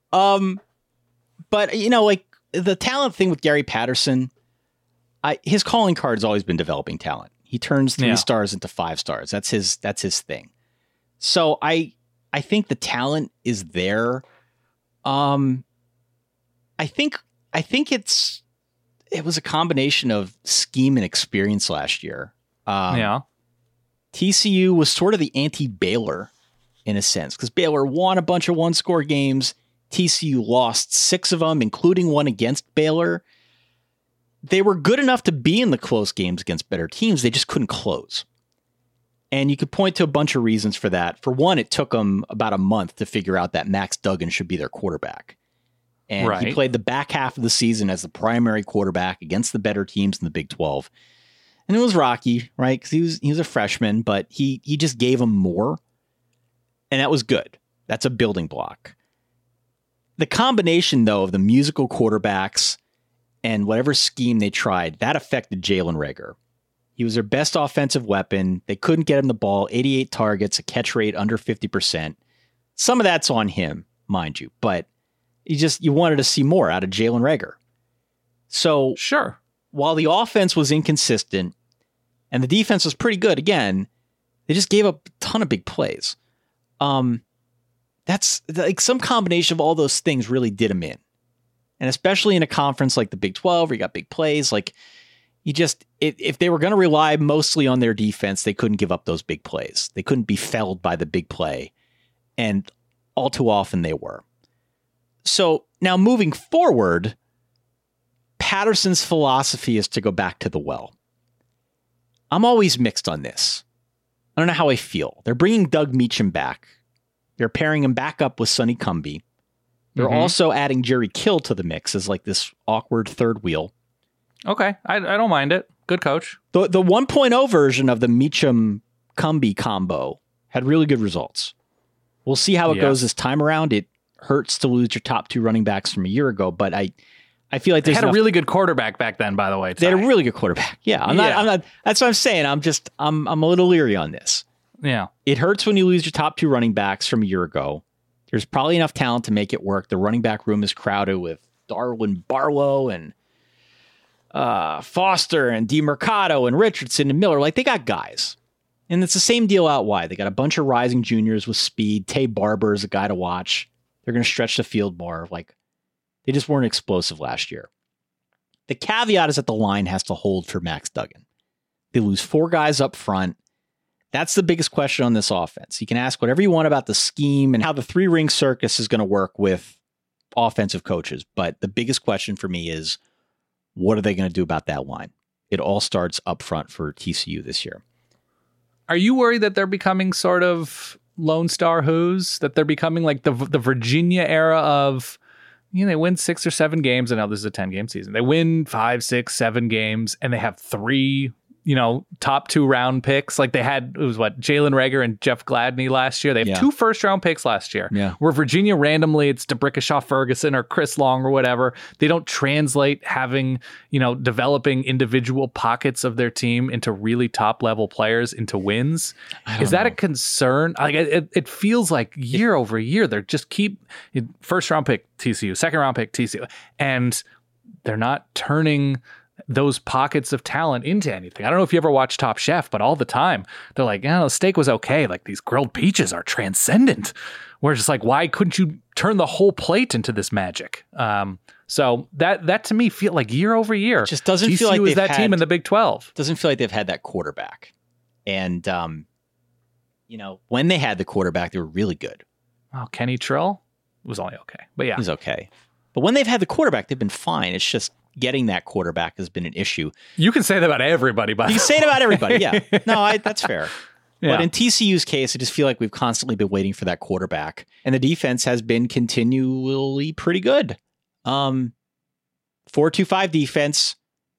G: But you know, like the talent thing with Gary Patterson, his calling card has always been developing talent. He turns 3 stars into 5 stars. That's his thing. So I think the talent is there. I think it was a combination of scheme and experience last year. TCU was sort of the anti-Baylor in a sense because Baylor won a bunch of one-score games. TCU lost 6 of them, including one against Baylor. They were good enough to be in the close games against better teams. They just couldn't close. And you could point to a bunch of reasons for that. For one, it took them about a month to figure out that Max Duggan should be their quarterback. And he played the back half of the season as the primary quarterback against the better teams in the Big 12. And it was rocky, right? Because he was a freshman, but he just gave them more. And that was good. That's a building block. The combination, though, of the musical quarterbacks and whatever scheme they tried, that affected Jalen Reagor. He was their best offensive weapon. They couldn't get him the ball, 88 targets, a catch rate under 50%. Some of that's on him, mind you, but you wanted to see more out of Jalen Reagor. So
H: sure,
G: while the offense was inconsistent and the defense was pretty good, again, they just gave up a ton of big plays. That's like some combination of all those things really did them in. And especially in a conference like the Big 12 where you got big plays, like if they were going to rely mostly on their defense, they couldn't give up those big plays. They couldn't be felled by the big play. And all too often they were. So now moving forward, Patterson's philosophy is to go back to the well. I'm always mixed on this. I don't know how I feel. They're bringing Doug Meacham back. They're pairing him back up with Sonny Cumbie. They're also adding Jerry Kill to the mix as like this awkward third wheel.
H: Okay, I don't mind it. Good coach.
G: The 1.0 version of the Meacham-Cumbie combo had really good results. We'll see how it goes this time around. It hurts to lose your top 2 running backs from a year ago, but I feel like
H: they had a really good quarterback back then, by the way.
G: They had a really good quarterback. Yeah, I'm not. That's what I'm saying. I'm a little leery on this.
H: Yeah,
G: it hurts when you lose your top 2 running backs from a year ago. There's probably enough talent to make it work. The running back room is crowded with Darwin Barlow and Foster and DeMercado and Richardson and Miller. Like, they got guys. And it's the same deal out wide. They got a bunch of rising juniors with speed. Tay Barber is a guy to watch. They're going to stretch the field more. Like, they just weren't explosive last year. The caveat is that the line has to hold for Max Duggan. They lose 4 guys up front. That's the biggest question on this offense. You can ask whatever you want about the scheme and how the 3-ring circus is going to work with offensive coaches. But the biggest question for me is, what are they going to do about that line? It all starts up front for TCU this year.
H: Are you worried that they're becoming sort of Lone Star Who's? That they're becoming like the Virginia era of, they win 6 or 7 games. I know this is a 10-game season. They win 5, 6, 7 games, and they have 3 top 2 round picks. Like they had, it was Jalen Reagor and Jeff Gladney last year. They have 2 first-round picks last year.
G: Yeah.
H: Where Virginia randomly, it's DeBrickashaw Ferguson or Chris Long or whatever. They don't translate having, developing individual pockets of their team into really top-level players into wins. Is that a concern? Like it feels like year over year, they're just first-round pick TCU, second-round pick TCU, and they're not turning those pockets of talent into anything. I don't know if you ever watch Top Chef, but all the time they're like, the steak was okay. Like these grilled peaches are transcendent. We're just like, why couldn't you turn the whole plate into this magic? So that to me feel like year over year,
G: just doesn't
H: TCU
G: feel like
H: is that team in the Big 12.
G: Doesn't feel like they've had that quarterback. And, when they had the quarterback, they were really good.
H: Oh, Kenny Trill was only okay, but yeah,
G: he's okay. But when they've had the quarterback, they've been fine. It's just getting that quarterback has been an issue.
H: You can say that about everybody, but
G: you can say it about everybody. Yeah, no, that's fair.
H: Yeah.
G: But in TCU's case, I just feel like we've constantly been waiting for that quarterback, and the defense has been continually pretty good. 4-2-5 defense.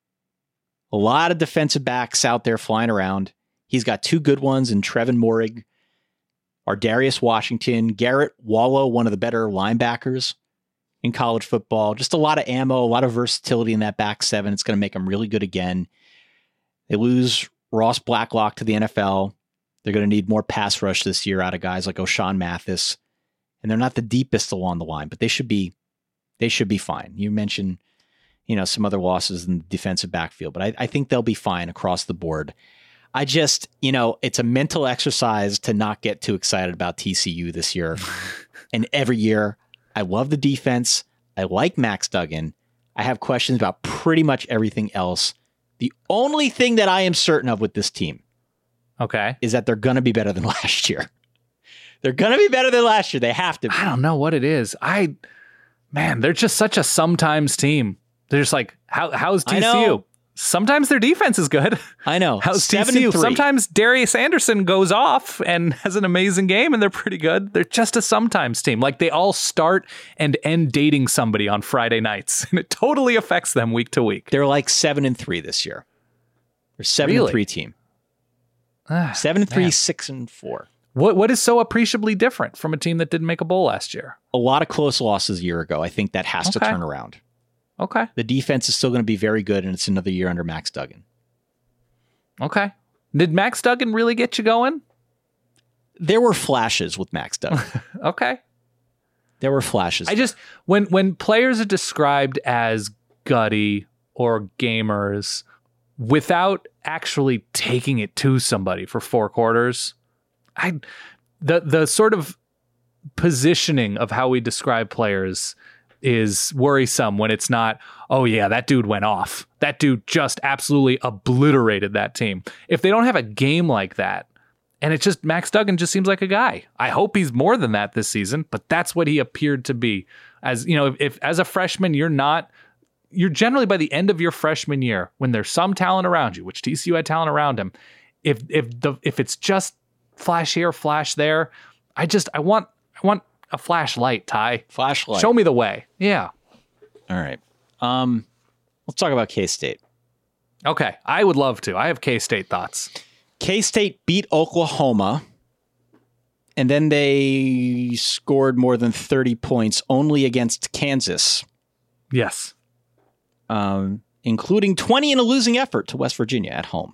G: A lot of defensive backs out there flying around. He's got 2 good ones in Trevin Moehrig, Ardarius Washington, Garrett Wallow, one of the better linebackers in college football. Just a lot of ammo, a lot of versatility in that back 7. It's going to make them really good again. They lose Ross Blacklock to the NFL. They're going to need more pass rush this year out of guys like O'Shawn Mathis. And they're not the deepest along the line, but they should be fine. You mentioned, some other losses in the defensive backfield, but I think they'll be fine across the board. I just, it's a mental exercise to not get too excited about TCU this year. And every year, I love the defense. I like Max Duggan. I have questions about pretty much everything else. The only thing that I am certain of with this team, is that they're going to be better than last year. They're going to be better than last year. They have to be.
H: I don't know what it is. They're just such a sometimes team. They're just like, how's TCU? Sometimes their defense is good.
G: I know.
H: How's TCU? Sometimes Darius Anderson goes off and has an amazing game and they're pretty good. They're just a sometimes team. Like they all start and end dating somebody on Friday nights and it totally affects them week to week.
G: They're like 7-3 this year. They're 7-3 team. 7-3, 6-4.
H: What is so appreciably different from a team that didn't make a bowl last year?
G: A lot of close losses a year ago. I think that has to turn around.
H: Okay.
G: The defense is still going to be very good, and it's another year under Max Duggan.
H: Okay. Did Max Duggan really get you going?
G: There were flashes with Max Duggan.
H: Okay.
G: There were flashes.
H: I just, when players are described as gutty or gamers without actually taking it to somebody for 4 quarters, the sort of positioning of how we describe players is worrisome when it's not, oh yeah, that dude went off. That dude just absolutely obliterated that team. If they don't have a game like that, and it's just Max Duggan just seems like a guy. I hope he's more than that this season, but that's what he appeared to be. As if as a freshman, you're generally by the end of your freshman year, when there's some talent around you, which TCU had talent around him, if it's just flash here, flash there, I want a flashlight, Ty.
G: Flashlight.
H: Show me the way. Yeah.
G: All right. Let's talk about K-State.
H: Okay. I would love to. I have K-State thoughts.
G: K-State beat Oklahoma, and then they scored more than 30 points only against Kansas.
H: Yes.
G: Including 20 in a losing effort to West Virginia at home.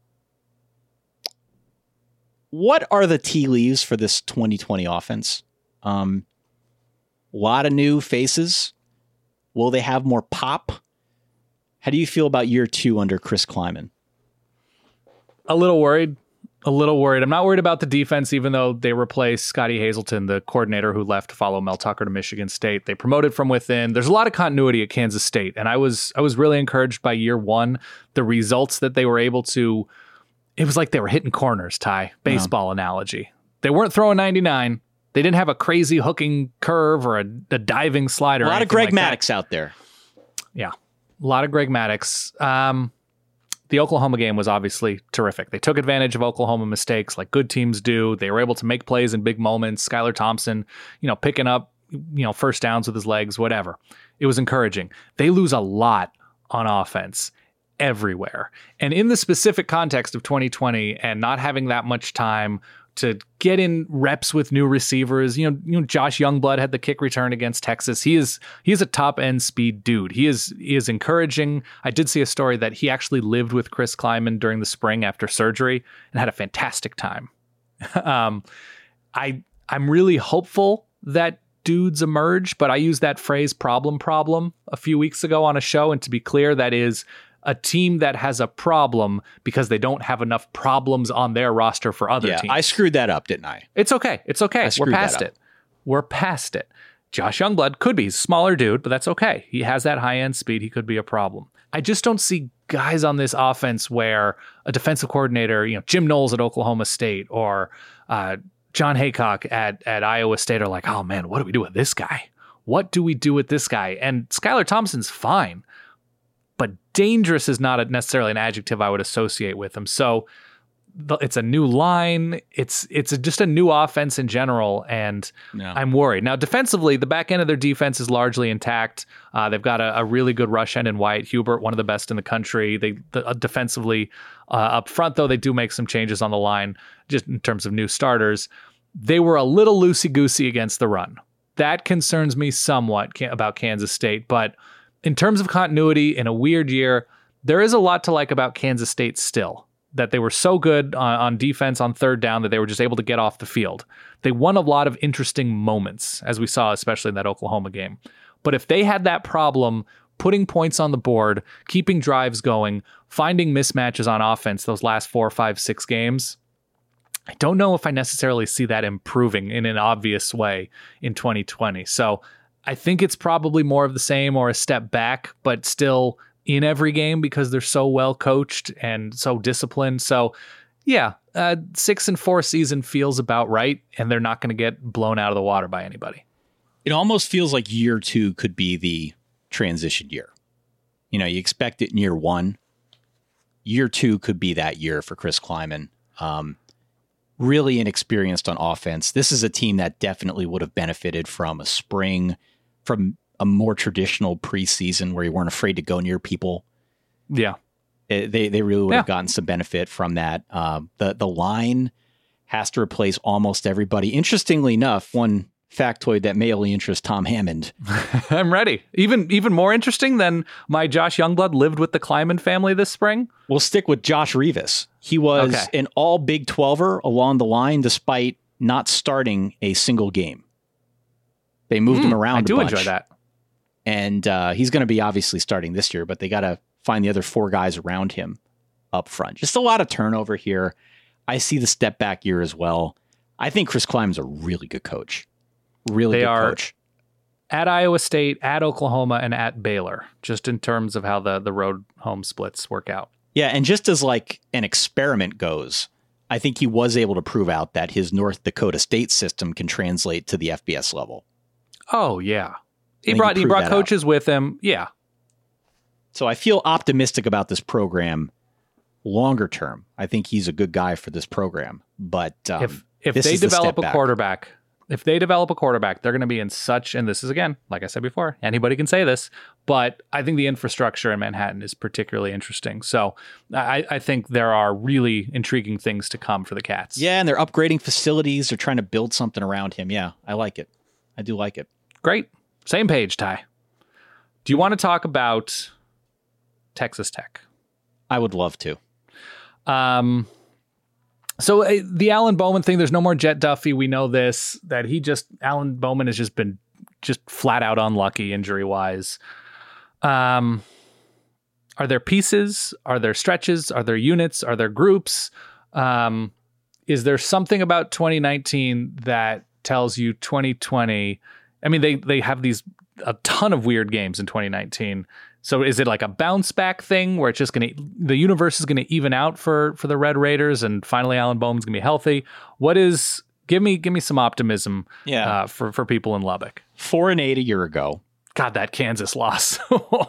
G: What are the tea leaves for this 2020 offense? A lot of new faces. Will they have more pop? How do you feel about year 2 under Chris Kleiman?
H: A little worried. a little worried. I'm not worried about the defense, even though they replaced Scotty Hazelton, the coordinator who left to follow Mel Tucker to Michigan State. They promoted from within. There's a lot of continuity at Kansas State, and I was really encouraged by year one. The results that they were able to, it was like they were hitting corners, Ty. Baseball analogy. They weren't throwing 99. They didn't have a crazy hooking curve or a diving slider.
G: A lot of Greg Maddux out there.
H: Yeah, a lot of Greg Maddux. The Oklahoma game was obviously terrific. They took advantage of Oklahoma mistakes like good teams do. They were able to make plays in big moments. Skylar Thompson, picking up, first downs with his legs, whatever. It was encouraging. They lose a lot on offense everywhere. And in the specific context of 2020 and not having that much time to get in reps with new receivers, Josh Youngblood had the kick return against Texas. He is a top end speed dude. He is encouraging. I did see a story that he actually lived with Chris Kleiman during the spring after surgery and had a fantastic time. I'm really hopeful that dudes emerge, but I used that phrase problem a few weeks ago on a show. And to be clear, that is a team that has a problem because they don't have enough problems on their roster for other teams.
G: I screwed that up, didn't I?
H: It's okay. We're past it. Josh Youngblood could be. He's a smaller dude, but that's okay. He has that high-end speed. He could be a problem. I just don't see guys on this offense where a defensive coordinator, Jim Knowles at Oklahoma State or John Haycock at Iowa State are like, oh man, what do we do with this guy? What do we do with this guy? And Skylar Thompson's fine, but dangerous is not necessarily an adjective I would associate with him. So it's a new line. It's just a new offense in general, and I'm worried. Now, defensively, the back end of their defense is largely intact. They've got a really good rush end in Wyatt Hubert, one of the best in the country. Defensively up front, though, they do make some changes on the line, just in terms of new starters. They were a little loosey-goosey against the run. That concerns me somewhat about Kansas State, but in terms of continuity in a weird year, there is a lot to like about Kansas State still, that they were so good on defense on third down that they were just able to get off the field. They won a lot of interesting moments, as we saw, especially in that Oklahoma game. But if they had that problem putting points on the board, keeping drives going, finding mismatches on offense those last 4, 5, 6 games, I don't know if I necessarily see that improving in an obvious way in 2020. So I think it's probably more of the same or a step back, but still in every game because they're so well coached and so disciplined. So yeah, 6-4 season feels about right, and they're not going to get blown out of the water by anybody.
G: It almost feels like year 2 could be the transition year. You expect it in year 1. Year 2 could be that year for Chris Kleiman. Really inexperienced on offense. This is a team that definitely would have benefited from a spring, from a more traditional preseason where you weren't afraid to go near people.
H: Yeah.
G: They really would have gotten some benefit from that. The line has to replace almost everybody. Interestingly enough, one factoid that may only interest Tom Hammond.
H: I'm ready. Even more interesting than my Josh Youngblood lived with the Kleiman family this spring.
G: We'll stick with Josh Rivas. He was an all Big 12er along the line despite not starting a single game. They moved him around.
H: I do
G: a bunch.
H: Enjoy that.
G: And he's going to be obviously starting this year, but they got to find the other 4 guys around him up front. Just a lot of turnover here. I see the step back year as well. I think Chris Kleiman's a really good coach. Really good coach.
H: At Iowa State, at Oklahoma, and at Baylor, just in terms of how the road home splits work out.
G: Yeah, and just as like an experiment goes, I think he was able to prove out that his North Dakota State system can translate to the FBS level.
H: Oh, yeah. He brought coaches with him. Yeah.
G: So I feel optimistic about this program longer term. I think he's a good guy for this program. But
H: if they develop a quarterback, they're going to be in such, and this is, again, like I said before, anybody can say this, but I think the infrastructure in Manhattan is particularly interesting. So I think there are really intriguing things to come for the Cats.
G: Yeah, and they're upgrading facilities. They're trying to build something around him. Yeah, I like it. I do like it.
H: Great. Same page, Ty. Do you want to talk about Texas Tech?
G: I would love to.
H: So the Alan Bowman thing, there's no more Jet Duffy. We know this, that Alan Bowman has just been flat out unlucky injury wise. Are there pieces? Are there stretches? Are there units? Are there groups? is there something about 2019 that tells you 2020? I mean, they have a ton of weird games in 2019. So is it like a bounce back thing where it's just the universe is gonna even out for the Red Raiders, and finally Alan Bowman's gonna be healthy? Give me some optimism. For people in Lubbock.
G: 4-8 a year ago.
H: God, that Kansas loss.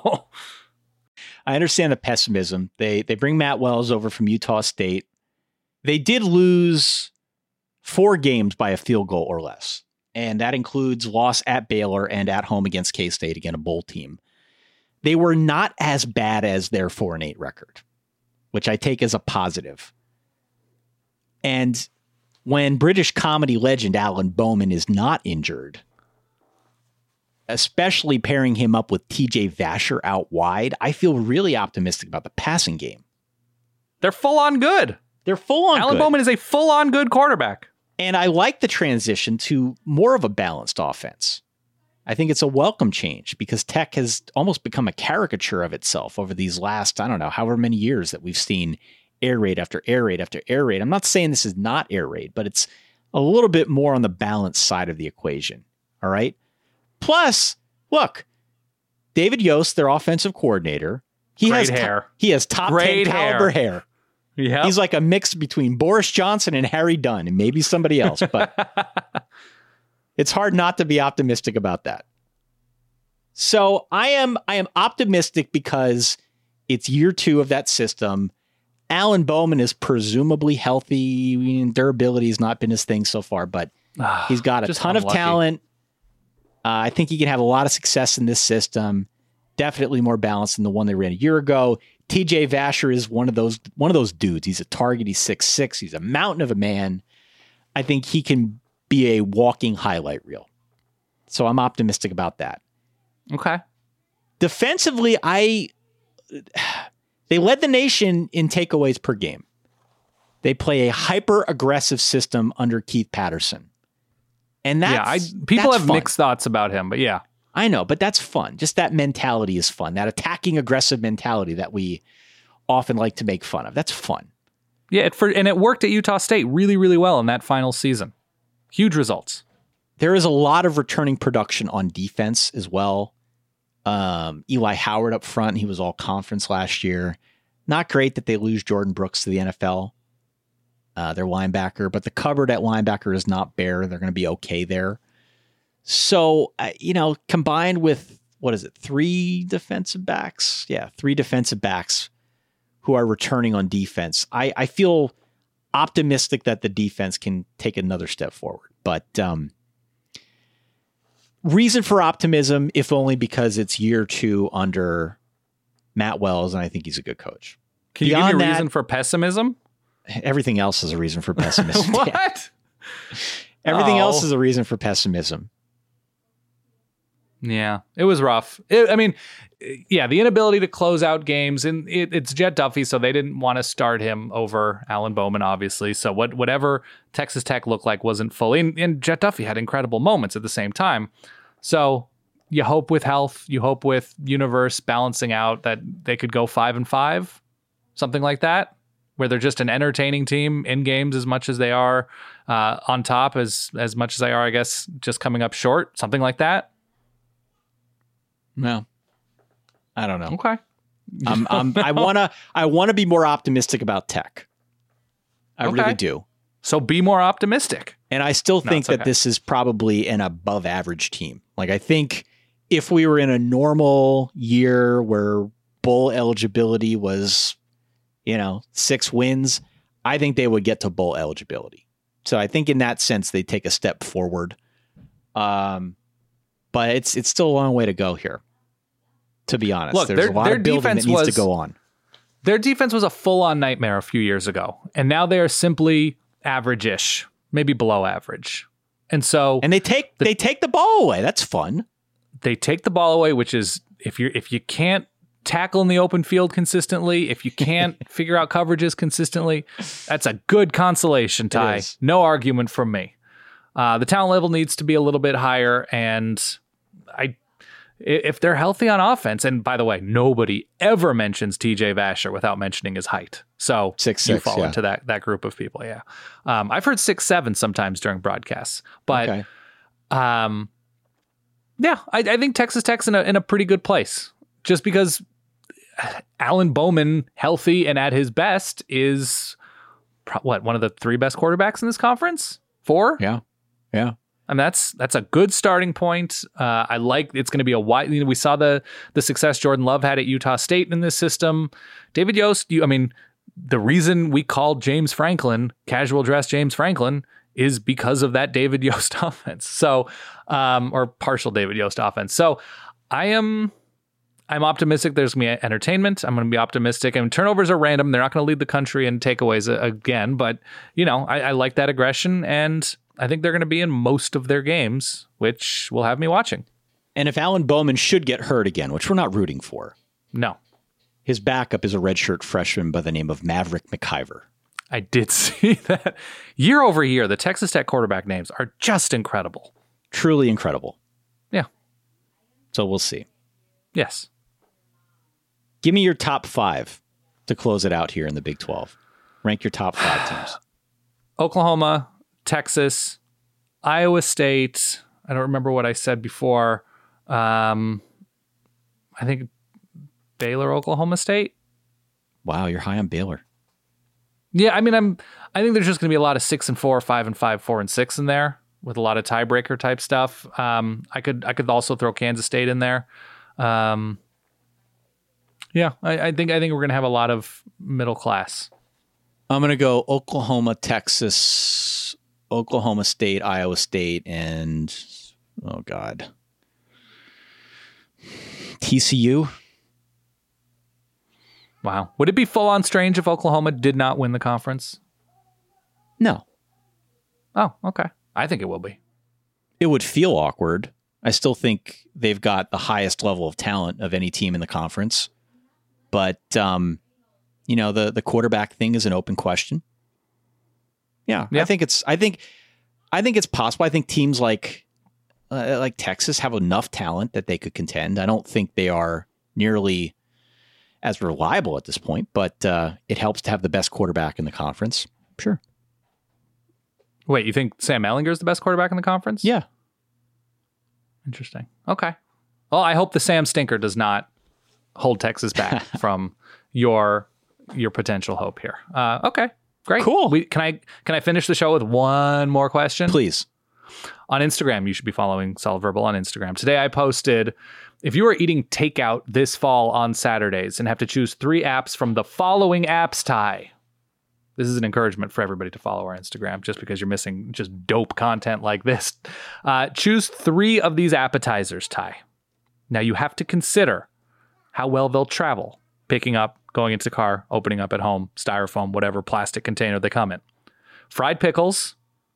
G: I understand the pessimism. They bring Matt Wells over from Utah State. They did lose 4 games by a field goal or less. And that includes loss at Baylor and at home against K-State, again, a bowl team. They were not as bad as their 4-8 record, which I take as a positive. And when British comedy legend Alan Bowman is not injured, especially pairing him up with TJ Vasher out wide, I feel really optimistic about the passing game.
H: They're full on good. Alan Bowman is a full on good quarterback.
G: And I like the transition to more of a balanced offense. I think it's a welcome change because Tech has almost become a caricature of itself over these last, I don't know, however many years that we've seen air raid after air raid after air raid. I'm not saying this is not air raid, but it's a little bit more on the balanced side of the equation. All right. Plus, look, David Yost, their offensive coordinator, he has top 10 caliber hair.
H: Yeah,
G: he's like a mix between Boris Johnson and Harry Dunn and maybe somebody else, but it's hard not to be optimistic about that. So I am optimistic because it's year 2 of that system. Alan Bowman is presumably healthy. Durability has not been his thing so far, but he's got a ton of talent. I think he can have a lot of success in this system. Definitely more balanced than the one they ran a year ago. TJ Vasher is one of those dudes. He's a target. He's 6'6". He's a mountain of a man. I think he can be a walking highlight reel. So I'm optimistic about that.
H: Okay.
G: Defensively, they led the nation in takeaways per game. They play a hyper aggressive system under Keith Patterson. And
H: people have
G: fun.
H: Mixed thoughts about him, but yeah.
G: I know, but that's fun. Just that mentality is fun. That attacking, aggressive mentality that we often like to make fun of. That's fun.
H: Yeah, and it worked at Utah State really, really well in that final season. Huge results.
G: There is a lot of returning production on defense as well. Eli Howard up front, he was all conference last year. Not great that they lose Jordan Brooks to the NFL. Their linebacker, but the cupboard at linebacker is not bare. They're going to be okay there. So, combined with, 3 defensive backs? Yeah, 3 defensive backs who are returning on defense. I feel optimistic that the defense can take another step forward. But reason for optimism, if only because it's year 2 under Matt Wells, and I think he's a good coach.
H: Can you give me a reason for pessimism?
G: Everything else is a reason for pessimism.
H: What?
G: Yeah. Everything else is a reason for pessimism.
H: Yeah, it was rough. The inability to close out games, and it's Jet Duffy, so they didn't want to start him over Alan Bowman, obviously. So whatever Texas Tech looked like wasn't fully, and Jet Duffy had incredible moments at the same time. So you hope with health, you hope with universe balancing out that they could go 5-5, something like that, where they're just an entertaining team in games as much as they are on top, as much as they are, I guess, just coming up short, something like that.
G: No, I don't know.
H: Okay.
G: I want to be more optimistic about Tech. I really do.
H: So be more optimistic.
G: And I still think that this is probably an above average team. Like, I think if we were in a normal year where bowl eligibility was, 6 wins, I think they would get to bowl eligibility. So I think in that sense, they take a step forward. But it's still a long way to go here. To be honest,
H: look,
G: there's a lot of building that needs to go on.
H: Their defense was a full-on nightmare a few years ago, and now they are simply average-ish, maybe below average. And
G: they take the ball away. That's fun.
H: They take the ball away, which is if you can't tackle in the open field consistently, if you can't figure out coverages consistently, that's a good consolation, Ty. No argument from me. The talent level needs to be a little bit higher, and if they're healthy on offense, and by the way, nobody ever mentions TJ Vasher without mentioning his height. So
G: 6'6",
H: you fall into that group of people. Yeah. I've heard 6'7" sometimes during broadcasts, but
G: Okay.
H: yeah, I think Texas Tech's in a pretty good place just because Alan Bowman, healthy and at his best, is one of the 3 best quarterbacks in this conference? 4?
G: Yeah.
H: I mean, that's a good starting point. I like it's going to be a wide. We saw the success Jordan Love had at Utah State in this system. David Yost, the reason we called James Franklin casual dress James Franklin is because of that David Yost offense. So, or partial David Yost offense. So, I'm optimistic there's going to be entertainment. I'm going to be optimistic. I mean, turnovers are random. They're not going to lead the country in takeaways again. But, I like that aggression, and I think they're going to be in most of their games, which will have me watching.
G: And if Alan Bowman should get hurt again, which we're not rooting for.
H: No.
G: His backup is a redshirt freshman by the name of Maverick McIver.
H: I did see that. Year over year, the Texas Tech quarterback names are just incredible.
G: Truly incredible.
H: Yeah.
G: So we'll see.
H: Yes.
G: Give me your top 5 to close it out here in the Big 12. Rank your top 5 teams.
H: Oklahoma, Texas, Iowa State. I don't remember what I said before. I think Baylor, Oklahoma State.
G: Wow, you're high on Baylor.
H: Yeah, I mean, I think there's just going to be a lot of 6-4, 5-5, 4-6 in there with a lot of tiebreaker type stuff. I could also throw Kansas State in there. Yeah, I think we're going to have a lot of middle class.
G: I'm going to go Oklahoma, Texas, Oklahoma State, Iowa State, and TCU.
H: Wow. Would it be full on strange if Oklahoma did not win the conference?
G: No.
H: Oh, okay. I think it will be.
G: It would feel awkward. I still think they've got the highest level of talent of any team in the conference. But, the quarterback thing is an open question. Yeah. I think it's possible. I think teams like Texas have enough talent that they could contend. I don't think they are nearly as reliable at this point, but it helps to have the best quarterback in the conference. Sure.
H: Wait, you think Sam Ehlinger is the best quarterback in the conference?
G: Yeah.
H: Interesting. Okay. Well, I hope the Sam stinker does not hold Texas back from your potential hope here. Okay. Great.
G: Cool.
H: Can I finish the show with one more question?
G: Please.
H: On Instagram, you should be following Solid Verbal on Instagram. Today I posted, if you are eating takeout this fall on Saturdays and have to choose 3 apps from the following apps, Ty. This is an encouragement for everybody to follow our Instagram just because you're missing just dope content like this. Choose 3 of these appetizers, Ty. Now you have to consider how well they'll travel. Picking up, going into the car, opening up at home, styrofoam, whatever plastic container they come in. Fried pickles,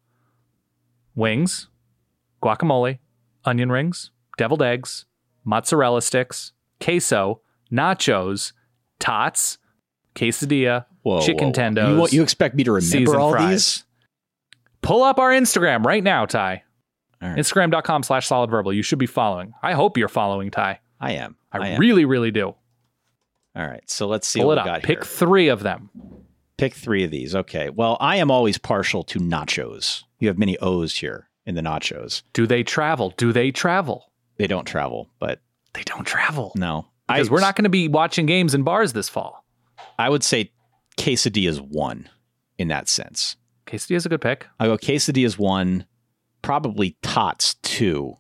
H: wings, guacamole, onion rings, deviled eggs, mozzarella sticks, queso, nachos, tots, quesadilla, chicken tendos.
G: You expect me to remember all these?
H: Pull up our Instagram right now, Ty.
G: All right.
H: Instagram.com/solidverbal. You should be following. I hope you're following, Ty.
G: I am.
H: I really, really do.
G: All right. So let's see
H: what
G: we
H: got
G: here.
H: Pick 3 of them.
G: Pick 3 of these. Okay. Well, I am always partial to nachos. You have many O's here in the nachos.
H: Do they travel?
G: They don't travel, but...
H: They don't travel?
G: No.
H: Because we're not going to be watching games in bars this fall.
G: I would say quesadilla's 1 in that sense.
H: Quesadilla's a good pick.
G: I go quesadilla's 1, probably tots 2.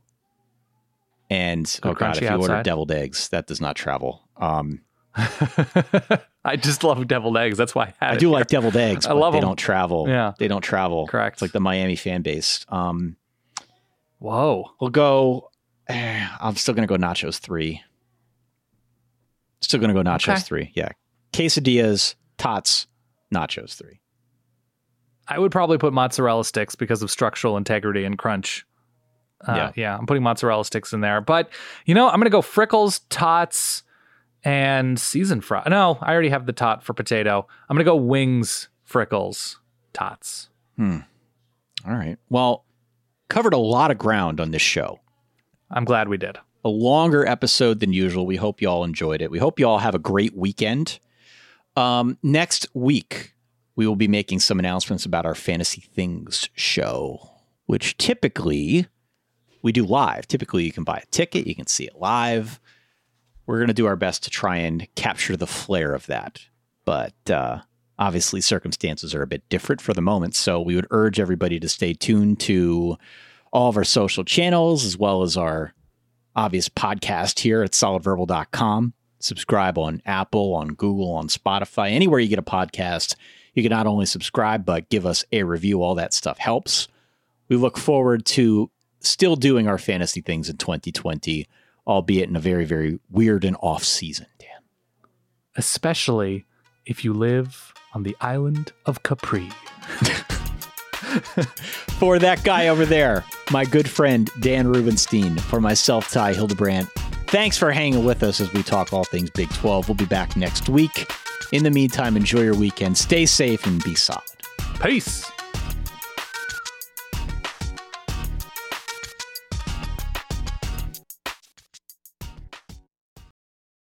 G: And, if you order deviled eggs, that does not travel.
H: I just love deviled eggs. That's why I
G: do like deviled eggs, but they don't travel.
H: Yeah.
G: They don't travel.
H: Correct.
G: It's like the Miami fan base.
H: Whoa.
G: We'll go... I'm still going to go nachos 3. Still going to go nachos 3. Yeah. Quesadillas, tots, nachos 3.
H: I would probably put mozzarella sticks because of structural integrity and crunch. Yeah, I'm putting mozzarella sticks in there. But, I'm going to go Frickles, tots, and seasoned fry. No, I already have the tot for potato. I'm going to go wings, Frickles, tots.
G: All right. Well, covered a lot of ground on this show.
H: I'm glad we did.
G: a longer episode than usual. We hope you all enjoyed it. We hope you all have a great weekend. Next week, we will be making some announcements about our Fantasy Things show, which typically we do live. Typically, you can buy a ticket. You can see it live. We're going to do our best to try and capture the flair of that. But obviously, circumstances are a bit different for the moment. So we would urge everybody to stay tuned to all of our social channels, as well as our obvious podcast here at solidverbal.com. Subscribe on Apple, on Google, on Spotify, anywhere you get a podcast. You can not only subscribe, but give us a review. All that stuff helps. We look forward to still doing our Fantasy Things in 2020, albeit in a very, very weird and off season, Dan.
H: Especially if you live on the island of Capri.
G: For that guy over there, my good friend Dan Rubenstein, for myself, Ty Hildebrandt, thanks for hanging with us as we talk all things Big 12. We'll be back next week. In the meantime, enjoy your weekend, stay safe, and be solid.
H: Peace.